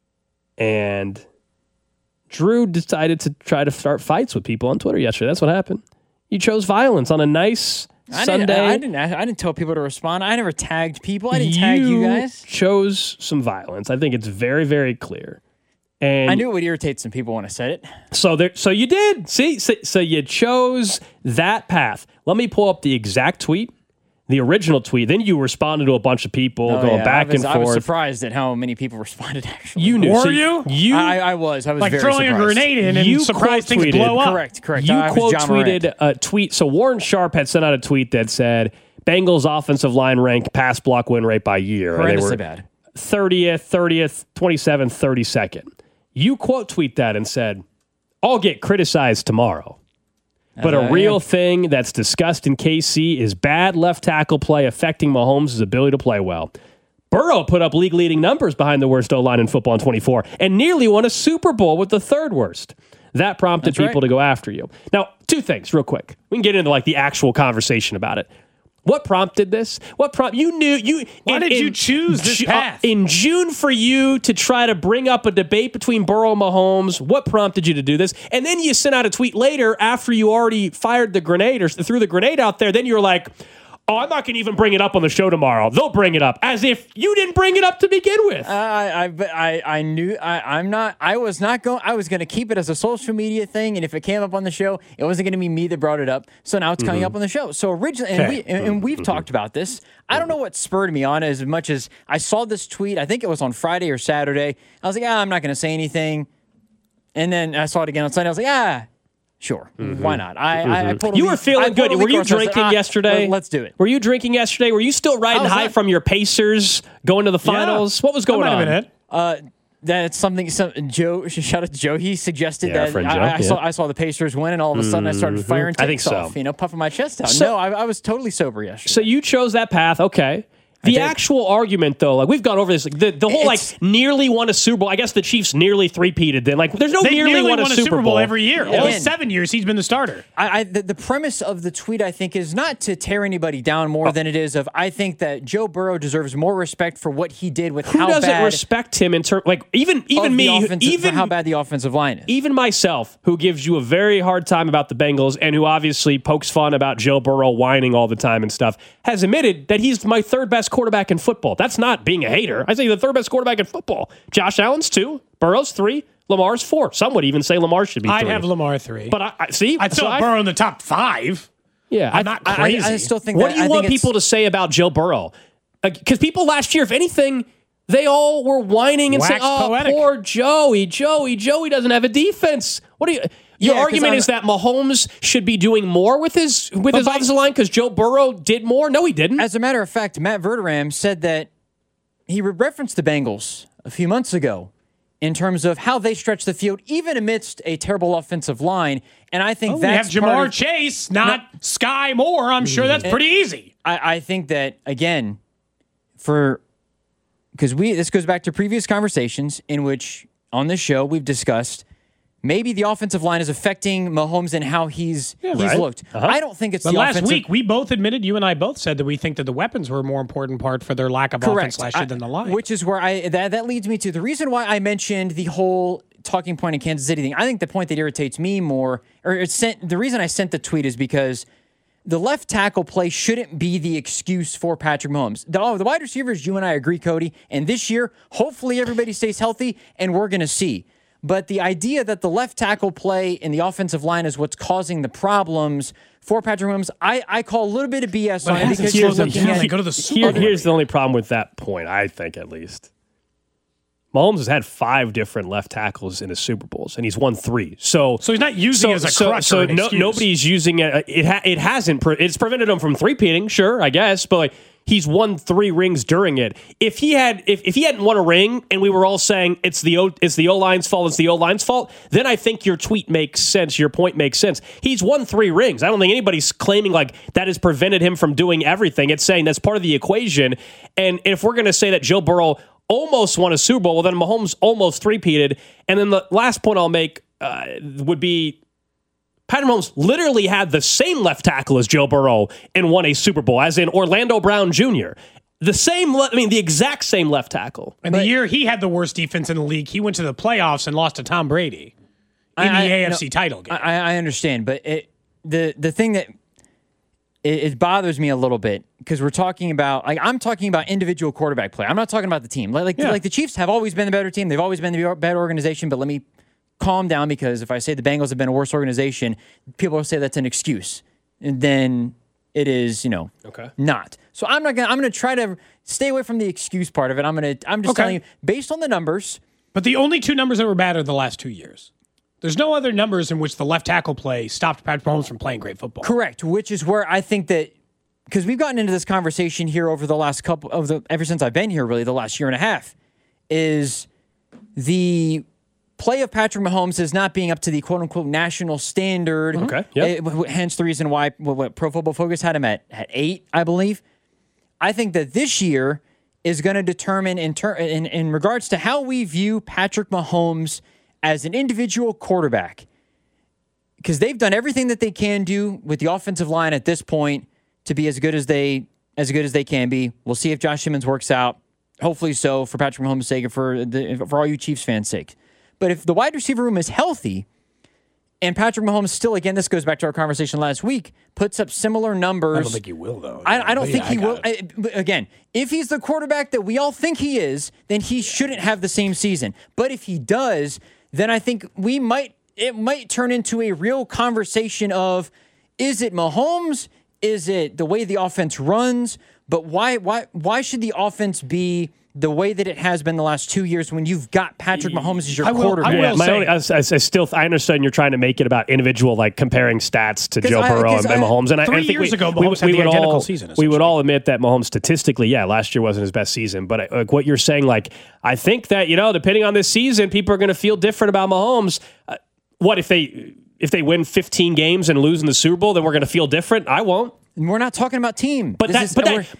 and Drew decided to try to start fights with people on Twitter yesterday. That's what happened. You chose violence on a nice Sunday. I didn't tell people to respond. I never tagged people. I didn't tag you guys. You chose some violence. I think it's very, very clear. And I knew it would irritate some people when I said it. So you did. See, so you chose that path. Let me pull up the exact tweet, the original tweet. Then you responded to a bunch of people going back and forth. I was surprised at how many people responded, actually. You knew. Were you? I was. I was like very throwing surprised. A grenade in and surprised things blow up. Correct. You quote tweeted a tweet. So Warren Sharp had sent out a tweet that said, Bengals offensive line ranked pass block win rate by year. Horrendously bad. 30th, 27th, 32nd. You quote tweet that and said, I'll get criticized tomorrow. But a real thing that's discussed in KC is bad left tackle play affecting Mahomes' ability to play well. Burrow put up league-leading numbers behind the worst O-line in football in 24 and nearly won a Super Bowl with the third worst. That prompted people to go after you. Now, two things real quick. We can get into the actual conversation about it. What prompted this? You knew. Why did you choose this path? In June for you to try to bring up a debate between Burrow and Mahomes, what prompted you to do this? And then you sent out a tweet later after you already fired the grenade or threw the grenade out there. Then you're like, oh, I'm not going to even bring it up on the show tomorrow. They'll bring it up. As if you didn't bring it up to begin with. I knew I'm not. I was not going. I was going to keep it as a social media thing, and if it came up on the show, it wasn't going to be me that brought it up. So now it's coming up on the show. So originally, and we've talked about this. I don't know what spurred me on as much as I saw this tweet. I think it was on Friday or Saturday. I was like, I'm not going to say anything. And then I saw it again on Sunday. I was like, sure. Why not? I pulled You were feeling good. Were you drinking yesterday? Let's do it. Were you drinking yesterday? Were you still riding high from your Pacers going to the finals? What was going on? That might have been it. That's something. Joe, shout out to Joe. He suggested that friend Joe, I saw the Pacers win, and all of a sudden I started firing ticks off. Puffing my chest out. No, I was totally sober yesterday. So you chose that path. Okay. The actual argument, though, we've gone over this, the whole nearly won a Super Bowl. I guess the Chiefs nearly three-peated then. There's no nearly won a Super Bowl every year. Yeah. All 7 years he's been the starter. The premise of the tweet, I think, is not to tear anybody down more than it is of, I think that Joe Burrow deserves more respect for what he did with how bad. Who doesn't respect him in terms, even me, even how bad the offensive line is. Even myself, who gives you a very hard time about the Bengals and who obviously pokes fun about Joe Burrow whining all the time and stuff, has admitted that he's my third best quarterback in football. That's not being a hater. I say the third best quarterback in football. Josh Allen's 2, Burrow's 3, Lamar's 4. Some would even say Lamar should be 3. I'd have Lamar 3. But I see. I'd still have Burrow in the top 5. Yeah. I'm not crazy. I still think what do you want people to say about Joe Burrow? Because people last year, if anything, they all were whining and saying, poetic. Poor Joey doesn't have a defense. What do you... Your argument is that Mahomes should be doing more with his offensive line because Joe Burrow did more? No, he didn't. As a matter of fact, Matt Verderame said that he referenced the Bengals a few months ago in terms of how they stretch the field, even amidst a terrible offensive line. And I think that's we have Jamar Chase, not Sky Moore. I'm sure that's pretty easy. I think that, again, because this goes back to previous conversations in which on this show we've discussed maybe the offensive line is affecting Mahomes and how he's looked. I don't think it's the last offensive... week, we both admitted, you and I both said that we think that the weapons were a more important part for their lack of offense last year than the line. Which is where that leads me to the reason why I mentioned the whole talking point in Kansas City thing. I think the point that irritates me more, the reason I sent the tweet is because the left tackle play shouldn't be the excuse for Patrick Mahomes. The wide receivers, you and I agree, Cody, and this year, hopefully everybody stays healthy, and we're going to see. But the idea that the left tackle play in the offensive line is what's causing the problems for Patrick Mahomes, I call a little bit of BS on it because you're looking at go to the Super Bowl. Here's the only problem with that point, I think, at least. Mahomes has had 5 different left tackles in his Super Bowls, and he's won 3. So he's not using it as a crutch or an excuse. Nobody's using it. It hasn't. It's prevented him from three-peating, sure, I guess, but like he's won 3 rings during it. If he hadn't won a ring, and we were all saying it's the O-line's fault, then I think your tweet makes sense. Your point makes sense. He's won 3 rings. I don't think anybody's claiming like that has prevented him from doing everything. It's saying that's part of the equation. And if we're going to say that Joe Burrow almost won a Super Bowl, well, then Mahomes almost three-peated. And then the last point I'll make would be Patrick Mahomes literally had the same left tackle as Joe Burrow and won a Super Bowl, as in Orlando Brown Jr. The exact same left tackle. And the year he had the worst defense in the league, he went to the playoffs and lost to Tom Brady in the AFC title game. I understand, but the thing that it bothers me a little bit because we're talking about, like, I'm talking about individual quarterback play. I'm not talking about the team. Like the Chiefs have always been the better team. They've always been the better organization. But let me calm down, because if I say the Bengals have been a worse organization, people will say that's an excuse, and then it is, not. So I'm gonna try to stay away from the excuse part of it. I'm just telling you based on the numbers. But the only 2 numbers that were bad are the last 2 years. There's no other numbers in which the left tackle play stopped Patrick Mahomes from playing great football. Correct, which is where I think that, because we've gotten into this conversation here over the last ever since I've been here, really, the last year and a half, is the play of Patrick Mahomes is not being up to the quote-unquote national standard. Okay, yep. Hence the reason why what Pro Football Focus had him at 8, I believe. I think that this year is going to determine in regards to how we view Patrick Mahomes as an individual quarterback, because they've done everything that they can do with the offensive line at this point to be as good as they can be. We'll see if Josh Simmons works out. Hopefully so, for Patrick Mahomes' sake and for all you Chiefs fans' sake. But if the wide receiver room is healthy, and Patrick Mahomes still, again, this goes back to our conversation last week, puts up similar numbers. I don't think he will, though. I don't think he will. Again, if he's the quarterback that we all think he is, then he shouldn't have the same season. But if he does, then I think it might turn into a real conversation of, is it Mahomes? Is it the way the offense runs? But why should the offense be the way that it has been the last 2 years when you've got Patrick Mahomes as your quarterback? I understand you're trying to make it about individual, like comparing stats to Joe Burrow and Mahomes. And 3 years ago, Mahomes had the identical season. We would all admit that Mahomes statistically, last year wasn't his best season. But like what you're saying, like, I think that, depending on this season, people are going to feel different about Mahomes. What if they win 15 games and lose in the Super Bowl, then we're going to feel different? I won't. We're not talking about team. But Drew,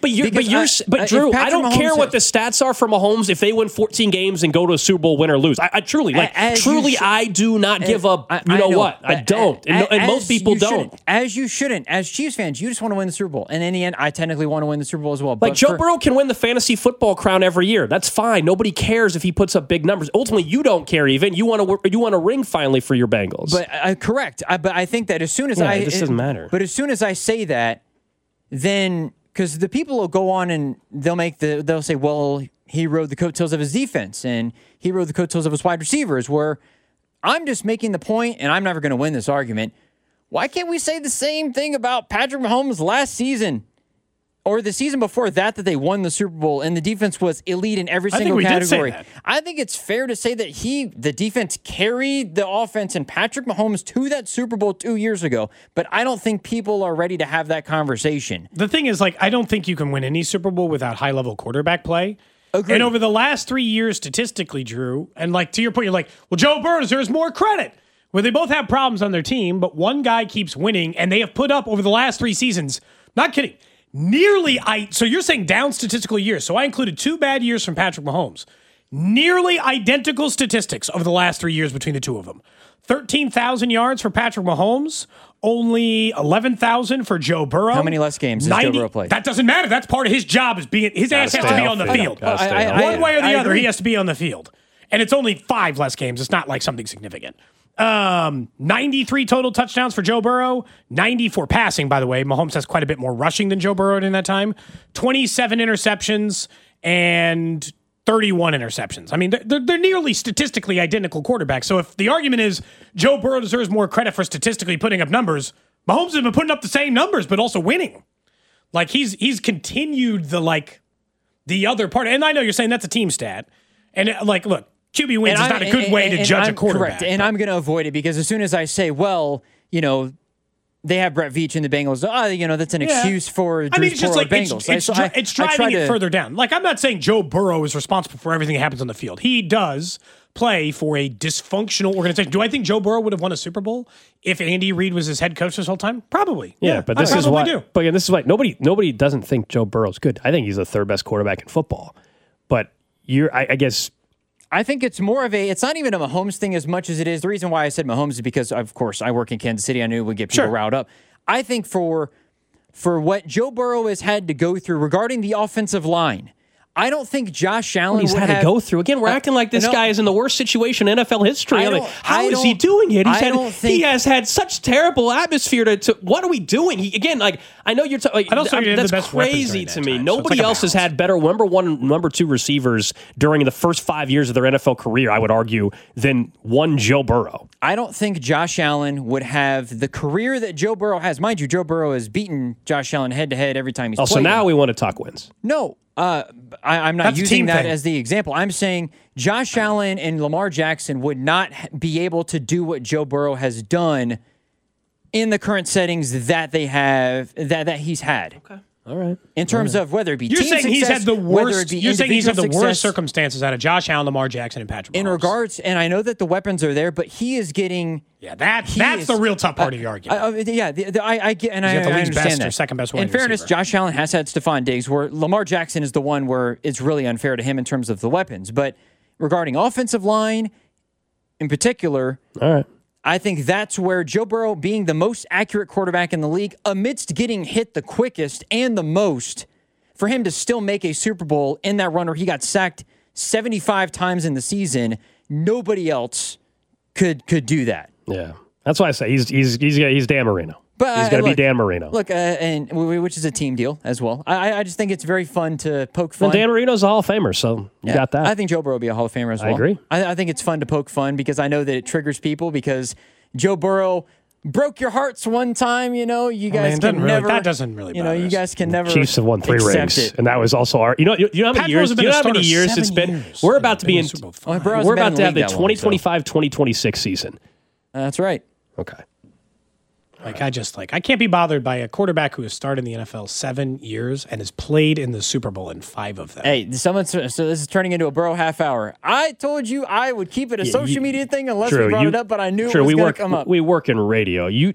I don't care what the stats are for Mahomes if they win 14 games and go to a Super Bowl, win or lose. I truly, I do not give up. I don't. And most people don't. As you shouldn't. As Chiefs fans, you just want to win the Super Bowl. And in the end, I technically want to win the Super Bowl as well. Like, Joe Burrow can win the fantasy football crown every year. That's fine. Nobody cares if he puts up big numbers. Ultimately, you don't care even. You want a ring finally for your Bengals. But correct. But I think that as soon as this doesn't matter. But as soon as I say that, then, because the people will go on and they'll say, well, he rode the coattails of his defense and he rode the coattails of his wide receivers, where I'm just making the point, and I'm never going to win this argument. Why can't we say the same thing about Patrick Mahomes last season or the season before that they won the Super Bowl and the defense was elite in every single category? I think it's fair to say that the defense carried the offense and Patrick Mahomes to that Super Bowl 2 years ago, but I don't think people are ready to have that conversation. The thing is, I don't think you can win any Super Bowl without high-level quarterback play. Agreed. And over the last 3 years, statistically, Drew, and to your point, you're like, well, Joe Burrow deserves more credit. Well, they both have problems on their team, but one guy keeps winning, and they have put up over the last 3 seasons, not kidding, so you're saying down statistical years. So I included 2 bad years from Patrick Mahomes. Nearly identical statistics over the last 3 years between the two of them. 13,000 yards for Patrick Mahomes, only 11,000 for Joe Burrow. How many less games does Joe Burrow play? That doesn't matter. That's part of his job, is his ass has to be on the field. One way or the other, he has to be on the field. And it's only 5 less games. It's not like something significant. 93 total touchdowns for Joe Burrow, 94 passing, by the way. Mahomes has quite a bit more rushing than Joe Burrow in that time. 27 interceptions and 31 interceptions. I mean, they're nearly statistically identical quarterbacks. So if the argument is Joe Burrow deserves more credit for statistically putting up numbers, Mahomes has been putting up the same numbers, but also winning. Like he's continued the other part. And I know you're saying that's a team stat. And look, QB wins is not a good way to judge a quarterback. Correct. And I'm going to avoid it because as soon as I say, well, they have Brett Veach in the Bengals. That's an excuse for Drew Bengals. It's driving it further down. Like, I'm not saying Joe Burrow is responsible for everything that happens on the field. He does play for a dysfunctional organization. Do I think Joe Burrow would have won a Super Bowl if Andy Reid was his head coach this whole time? Probably. Yeah, but this is why. But again, this is why nobody doesn't think Joe Burrow's good. I think he's the third best quarterback in football. But I guess. I think it's more of it's not even a Mahomes thing as much as it is. The reason why I said Mahomes is because, of course, I work in Kansas City. I knew it would get people riled up. I think for what Joe Burrow has had to go through regarding the offensive line, I don't think Josh Allen he's had to go through. Again, we're acting like this guy is in the worst situation in NFL history. How is he doing it? He has had such terrible atmosphere to what are we doing? I know you're that's crazy to me. Nobody else has had better number one, number two receivers during the first 5 years of their NFL career, I would argue, than one Joe Burrow. I don't think Josh Allen would have the career that Joe Burrow has. Mind you, Joe Burrow has beaten Josh Allen head-to-head every time he's played. So now we want to talk wins. No. I'm not using that as the example. I'm saying Josh Allen and Lamar Jackson would not be able to do what Joe Burrow has done in the current settings that they have, that he's had. Okay. All right. In terms of whether it be you're team saying success, he's had the worst. You're saying he's had the success, worst circumstances out of Josh Allen, Lamar Jackson, and Patrick Mahomes. In regards, and I know that the weapons are there, but he is getting. Yeah, that's the real tough part of your argument. I get, and I understand best that. Or second best. In fairness, receiver. Josh Allen has had Stephon Diggs, where Lamar Jackson is the one where it's really unfair to him in terms of the weapons. But regarding offensive line, in particular, all right. I think that's where Joe Burrow, being the most accurate quarterback in the league, amidst getting hit the quickest and the most, for him to still make a Super Bowl in that run where he got sacked 75 times in the season, nobody else could do that. Yeah, that's why I say he's Dan Marino. But he's going to be Dan Marino. Look, and which is a team deal as well. I just think it's very fun to poke fun. Well, Dan Marino's a Hall of Famer, so you got that. I think Joe Burrow will be a Hall of Famer as well. I agree. I think it's fun to poke fun because I know that it triggers people because Joe Burrow broke your hearts one time. You guys can never. That doesn't really. You guys can never. Chiefs have won 3 rings, and that was also our. You know how many years? You know how many years it's been? We're about to be in. We're about to have the 2025-2026 season. That's right. Okay. I can't be bothered by a quarterback who has started in the NFL 7 years and has played in the Super Bowl in 5 of them. Hey, so this is turning into a Burrow half hour. I told you I would keep it a social media thing unless we brought it up, but I knew it was going to come up. We work in radio. You're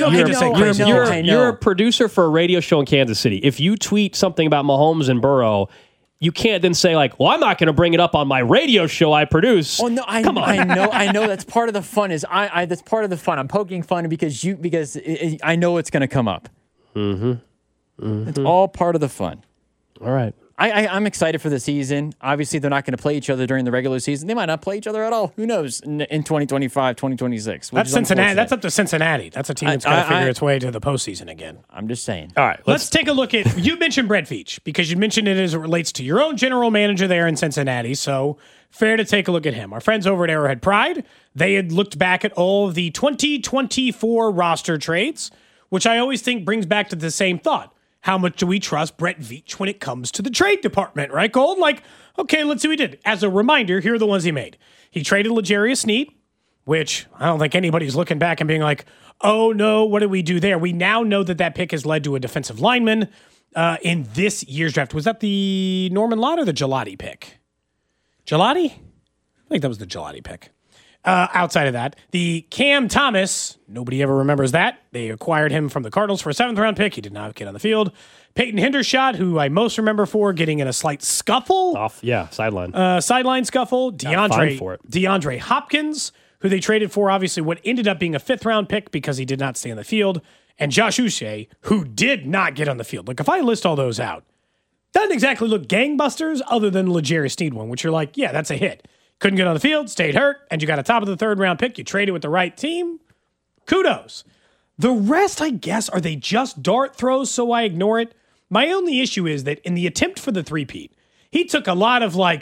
a producer for a radio show in Kansas City. If you tweet something about Mahomes and Burrow, you can't then say I'm not going to bring it up on my radio show I produce. Oh no, come on. I know that's part of the fun. That's part of the fun. I'm poking fun because I know it's going to come up. Mm-hmm. It's all part of the fun. All right. I'm excited for the season. Obviously, they're not going to play each other during the regular season. They might not play each other at all. Who knows in 2025, 2026. That's Cincinnati. That's up to Cincinnati. That's a team that's got to figure its way to the postseason again. I'm just saying. All right. Let's take a look at, you mentioned Brett Veach because you mentioned it as it relates to your own general manager there in Cincinnati. So fair to take a look at him. Our friends over at Arrowhead Pride, they had looked back at all of the 2024 roster trades, which I always think brings back to the same thought. How much do we trust Brett Veach when it comes to the trade department, right, Gold? Okay, let's see what he did. As a reminder, here are the ones he made. He traded L'Jarius Sneed, which I don't think anybody's looking back and being like, oh, no, what did we do there? We now know that pick has led to a defensive lineman in this year's draft. Was that the Norman Lott or the Gelati pick? Gelati? I think that was the Gelati pick. Outside of that, the Cam Thomas, nobody ever remembers that. They acquired him from the Cardinals for a 7th-round pick. He did not get on the field. Peyton Hendershot, who I most remember for getting in a slight scuffle. Sideline. Sideline scuffle. DeAndre Hopkins, who they traded for, obviously, what ended up being a 5th-round pick because he did not stay on the field. And Josh Uche, who did not get on the field. If I list all those out, doesn't exactly look gangbusters other than L'Jarius Sneed one, which you're like, yeah, that's a hit. Couldn't get on the field, stayed hurt, and you got a top of the 3rd-round pick. You traded with the right team. Kudos. The rest, I guess, are they just dart throws so I ignore it? My only issue is that in the attempt for the three-peat, he took a lot of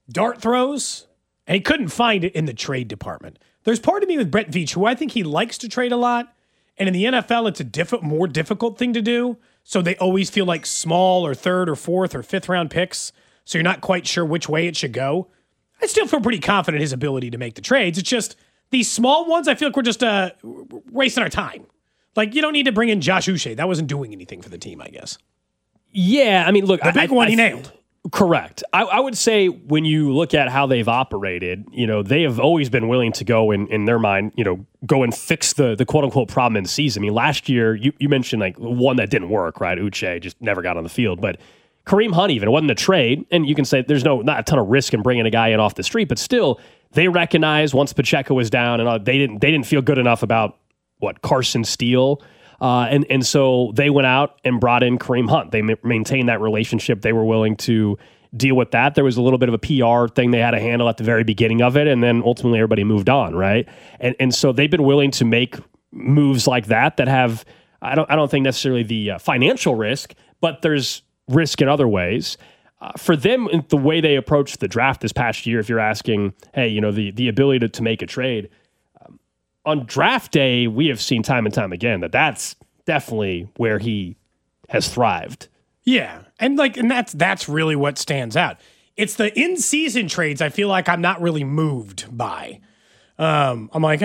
dart throws, and he couldn't find it in the trade department. There's part of me with Brett Veach, who I think he likes to trade a lot, and in the NFL, it's a more difficult thing to do, so they always feel like small or third or fourth or fifth round picks, so you're not quite sure which way it should go. I still feel pretty confident in his ability to make the trades. It's just these small ones, I feel like we're just wasting our time. Like, you don't need to bring in Josh Uche. That wasn't doing anything for the team, I guess. Yeah, I mean, look. The big one he nailed. Correct. I would say when you look at how they've operated, they have always been willing to go in their mind, go and fix the quote-unquote problem in the season. I mean, last year, you mentioned like one that didn't work, right? Uche just never got on the field. But Kareem Hunt even, it wasn't a trade, and you can say there's not a ton of risk in bringing a guy in off the street, but still, they recognized once Pacheco was down, and they didn't feel good enough about Carson Steele. And so they went out and brought in Kareem Hunt. They maintained that relationship. They were willing to deal with that. There was a little bit of a PR thing they had to handle at the very beginning of it, and then ultimately everybody moved on, right? And so they've been willing to make moves like that have I don't think necessarily the financial risk, but there's risk in other ways. For them, the way they approached the draft this past year, if you're asking, hey, the ability to make a trade. On draft day, we have seen time and time again that's definitely where he has thrived. Yeah, and that's really what stands out. It's the in-season trades I feel like I'm not really moved by. I'm like,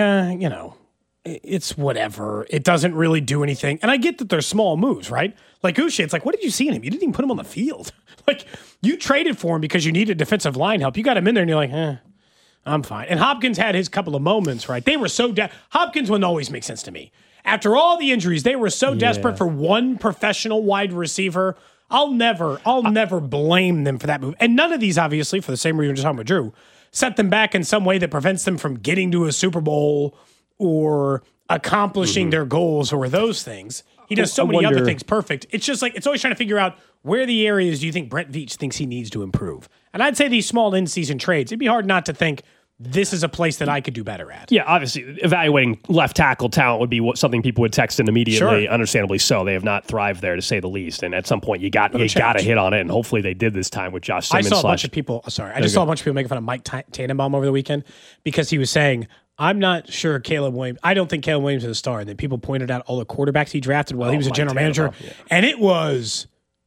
it's whatever. It doesn't really do anything. And I get that they're small moves, right? Like Uche, it's like, what did you see in him? You didn't even put him on the field. Like, you traded for him because you needed defensive line help. You got him in there and you're like, I'm fine. And Hopkins had his couple of moments, right? They were so Hopkins wouldn't always make sense to me. After all the injuries, they were so desperate for one professional wide receiver. I'll never blame them for that move. And none of these, obviously, for the same reason we were just talking about Drew, set them back in some way that prevents them from getting to a Super Bowl or accomplishing their goals or those things. He does so many other things perfect. It's just like, it's always trying to figure out where the areas do you think Brett Veach thinks he needs to improve. And I'd say these small in-season trades, it'd be hard not to think this is a place that I could do better at. Yeah, obviously, evaluating left tackle talent would be something people would text in immediately, Sure. Understandably so. They have not thrived there, to say the least. And at some point, you got to hit on it, and hopefully they did this time with Josh Simmons. I saw a bunch of people making fun of Mike Tannenbaum over the weekend because he was saying, I'm not sure Caleb Williams. I don't think Caleb Williams is a star. And then people pointed out all the quarterbacks he drafted while he was a general manager. Yeah. And it was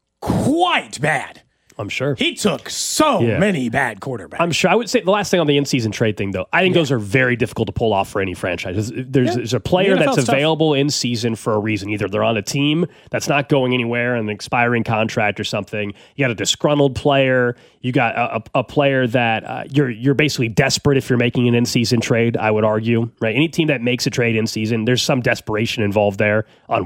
quite bad. I'm sure. He took many bad quarterbacks. I'm sure. I would say the last thing on the in-season trade thing, though, I think those are very difficult to pull off for any franchise. There's a player that's available in season for a reason. Either they're on a team that's not going anywhere, an expiring contract or something. You got a disgruntled player. You got a player that you're basically desperate if you're making an in-season trade, I would argue. Right? Any team that makes a trade in season, there's some desperation involved there on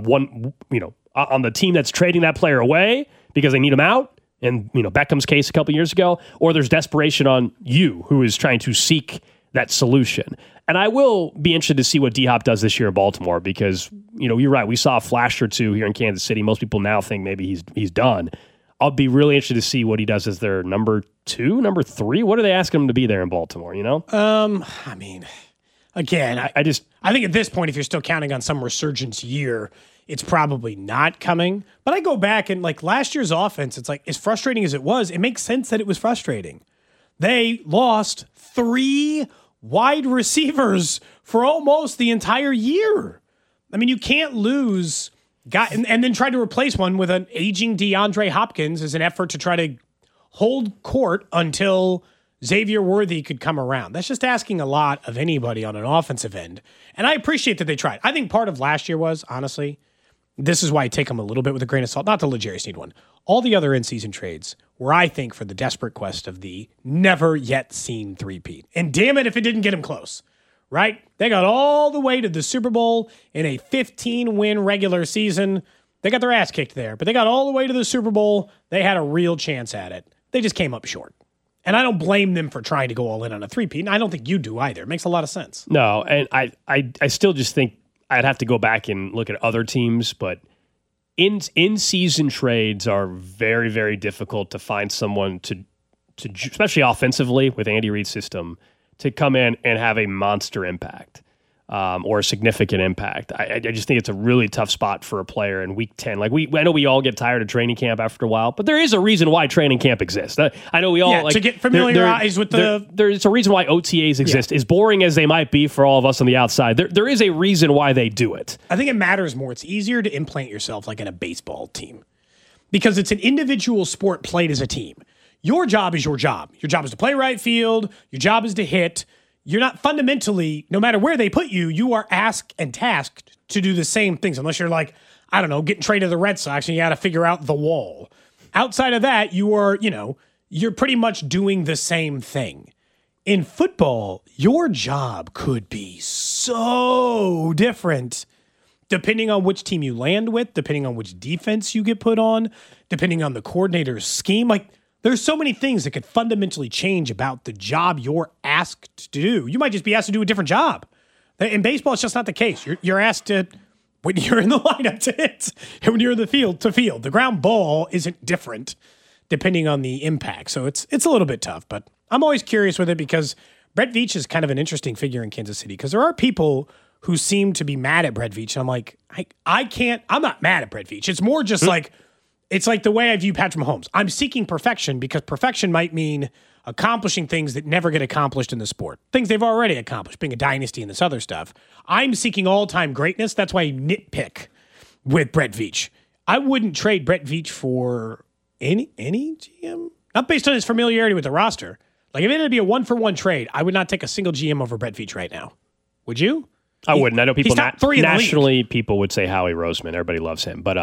on the team that's trading that player away because they need him out. And, Beckham's case a couple years ago, or there's desperation on you who is trying to seek that solution. And I will be interested to see what D-Hop does this year in Baltimore because, you're right. We saw a flash or two here in Kansas City. Most people now think maybe he's done. I'll be really interested to see what he does as their number 2, number 3. What are they asking him to be there in Baltimore, I mean, again, I think at this point, if you're still counting on some resurgence year, it's probably not coming. But I go back and last year's offense, it's like, as frustrating as it was, it makes sense that it was frustrating. They lost 3 wide receivers for almost the entire year. I mean, you can't lose and then try to replace one with an aging DeAndre Hopkins as an effort to try to hold court until Xavier Worthy could come around. That's just asking a lot of anybody on an offensive end. And I appreciate that they tried. I think part of last year was, honestly, this is why I take them a little bit with a grain of salt. Not to L'Jarius Sneed one. All the other in-season trades were, I think, for the desperate quest of the never-yet-seen three-peat. And damn it if it didn't get them close, right? They got all the way to the Super Bowl in a 15-win regular season. They got their ass kicked there, but they got all the way to the Super Bowl. They had a real chance at it. They just came up short. And I don't blame them for trying to go all in on a three-peat, and I don't think you do either. It makes a lot of sense. No, and I still just think I'd have to go back and look at other teams, but in-season trades are very, very difficult to find someone to especially offensively with Andy Reid's system, to come in and have a monster impact. or a significant impact. I just think it's a really tough spot for a player in week 10. Like I know we all get tired of training camp after a while, but there is a reason why training camp exists. I know we all to get familiarized with there's a reason why OTAs exist. As boring as they might be for all of us on the outside, there is a reason why they do it. I think it matters more. It's easier to implant yourself like in a baseball team because it's an individual sport played as a team. Your job is your job. Your job is to play right field. Your job is to hit. You're not fundamentally, no matter where they put you, you are asked and tasked to do the same things, unless you're like, I don't know, getting traded to the Red Sox and you got to figure out the wall. Outside of that, you are, you're pretty much doing the same thing. In football, your job could be so different depending on which team you land with, depending on which defense you get put on, depending on the coordinator's scheme. Like, there's so many things that could fundamentally change about the job you're asked to do. You might just be asked to do a different job. In baseball, it's just not the case. You're asked to, when you're in the lineup, to hit, and when you're in the field, to field. The ground ball isn't different depending on the impact. So it's a little bit tough, but I'm always curious with it because Brett Veach is kind of an interesting figure in Kansas City because there are people who seem to be mad at Brett Veach. And I'm like, I'm not mad at Brett Veach. It's more just like, it's like the way I view Patrick Mahomes. I'm seeking perfection because perfection might mean accomplishing things that never get accomplished in the sport. Things they've already accomplished, being a dynasty and this other stuff. I'm seeking all-time greatness. That's why I nitpick with Brett Veach. I wouldn't trade Brett Veach for any GM. Not based on his familiarity with the roster. Like, if it had to be a one-for-one trade, I would not take a single GM over Brett Veach right now. Would you? I wouldn't. I know people nationally, league. people would say Howie Roseman. Everybody loves him, but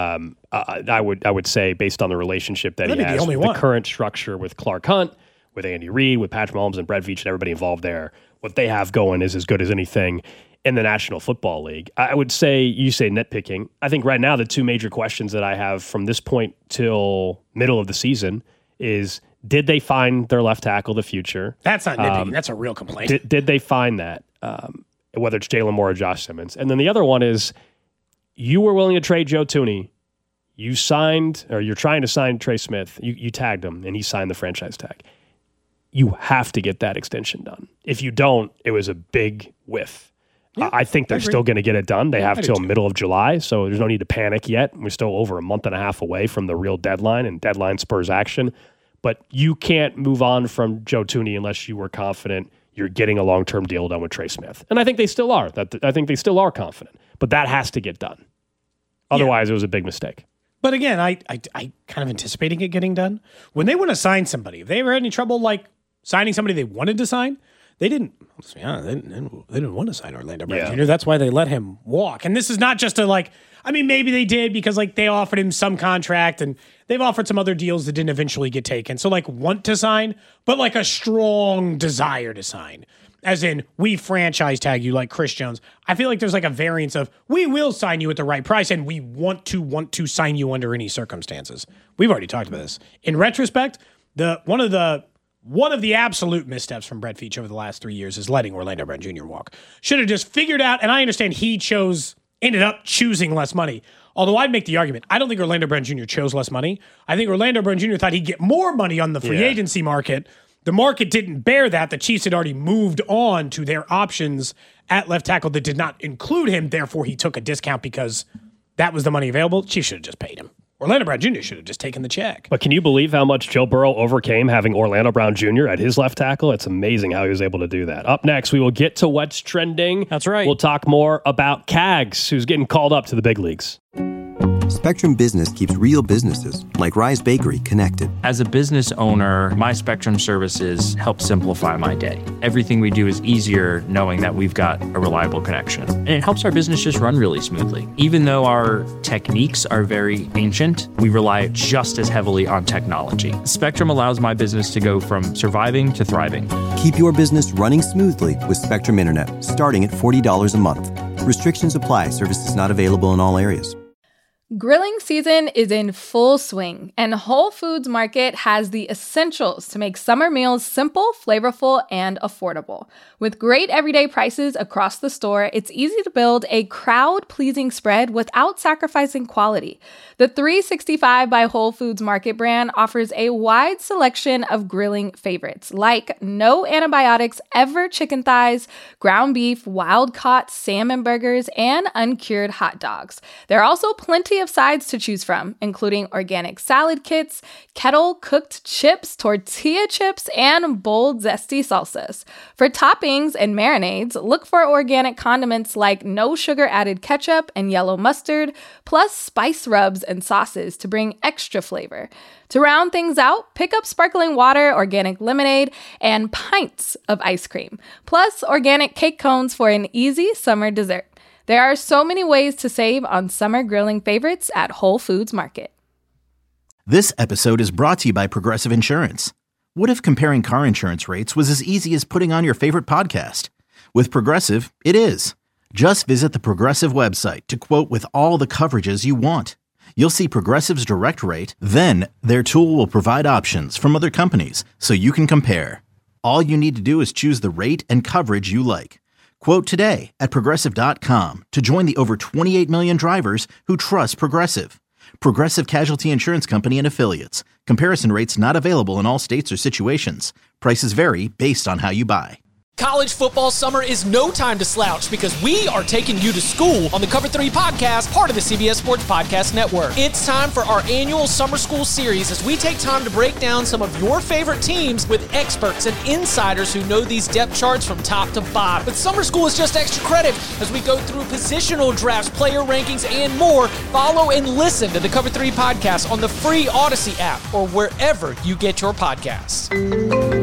I would say based on the relationship that he has with the current structure with Clark Hunt, with Andy Reid, with Patrick Mahomes and Brett Veach and everybody involved there, what they have going is as good as anything in the National Football League. I would say, you say nitpicking. I think right now the two major questions that I have from this point till middle of the season is, did they find their left tackle the future? That's not nitpicking. That's a real complaint. Did they find that? Whether it's Jalen Moore or Josh Simmons. And then the other one is, you were willing to trade Joe Thuney. You signed, or you're trying to sign Trey Smith. You tagged him, and he signed the franchise tag. You have to get that extension done. If you don't, it was a big whiff. Yeah, I think they're still going to get it done. They have till middle of July, so there's no need to panic yet. We're still over a month and a half away from the real deadline, and deadline spurs action. But you can't move on from Joe Thuney unless you were confident you're getting a long-term deal done with Trey Smith. And I think they still are. I think they still are confident. But that has to get done. Otherwise, it was a big mistake. But again, I kind of anticipating it getting done. When they want to sign somebody, if they ever had any trouble like signing somebody they wanted to sign, they didn't want to sign Orlando Brown Jr. That's why they let him walk. And this is not just maybe they did because they offered him some contract and they've offered some other deals that didn't eventually get taken. So want to sign, but a strong desire to sign. As in, we franchise tag you like Chris Jones. I feel like there's a variance of, we will sign you at the right price and we want to sign you under any circumstances. We've already talked about this. In retrospect, one of the absolute missteps from Brett Veach over the last 3 years is letting Orlando Brown Jr. walk. Should have just figured out, and I understand he ended up choosing less money. Although I'd make the argument, I don't think Orlando Brown Jr. chose less money. I think Orlando Brown Jr. thought he'd get more money on the free agency market. The market didn't bear that. The Chiefs had already moved on to their options at left tackle that did not include him. Therefore, he took a discount because that was the money available. Chiefs should have just paid him. Orlando Brown Jr. should have just taken the check. But can you believe how much Joe Burrow overcame having Orlando Brown Jr. at his left tackle? It's amazing how he was able to do that. Up next, we will get to what's trending. That's right. We'll talk more about Cags, who's getting called up to the big leagues. Spectrum Business keeps real businesses, like Rise Bakery, connected. As a business owner, my Spectrum services help simplify my day. Everything we do is easier knowing that we've got a reliable connection. And it helps our business just run really smoothly. Even though our techniques are very ancient, we rely just as heavily on technology. Spectrum allows my business to go from surviving to thriving. Keep your business running smoothly with Spectrum Internet, starting at $40 a month. Restrictions apply. Services not available in all areas. Grilling season is in full swing, and Whole Foods Market has the essentials to make summer meals simple, flavorful, and affordable. With great everyday prices across the store, it's easy to build a crowd-pleasing spread without sacrificing quality. The 365 by Whole Foods Market brand offers a wide selection of grilling favorites, like no antibiotics ever chicken thighs, ground beef, wild-caught salmon burgers, and uncured hot dogs. There are also plenty of sides to choose from, including organic salad kits, kettle-cooked chips, tortilla chips, and bold, zesty salsas. For toppings and marinades, look for organic condiments like no sugar-added ketchup and yellow mustard, plus spice rubs and sauces to bring extra flavor. To round things out, pick up sparkling water, organic lemonade, and pints of ice cream, plus organic cake cones for an easy summer dessert. There are so many ways to save on summer grilling favorites at Whole Foods Market. This episode is brought to you by Progressive Insurance. What if comparing car insurance rates was as easy as putting on your favorite podcast? With Progressive, it is. Just visit the Progressive website to quote with all the coverages you want. You'll see Progressive's direct rate, then their tool will provide options from other companies so you can compare. All you need to do is choose the rate and coverage you like. Quote today at Progressive.com to join the over 28 million drivers who trust Progressive. Progressive Casualty Insurance Company and Affiliates. Comparison rates not available in all states or situations. Prices vary based on how you buy. College football summer is no time to slouch because we are taking you to school on the Cover 3 podcast, part of the CBS Sports Podcast Network. It's time for our annual summer school series as we take time to break down some of your favorite teams with experts and insiders who know these depth charts from top to bottom. But summer school is just extra credit as we go through positional drafts, player rankings, and more. Follow and listen to the Cover 3 podcast on the free Odyssey app or wherever you get your podcasts.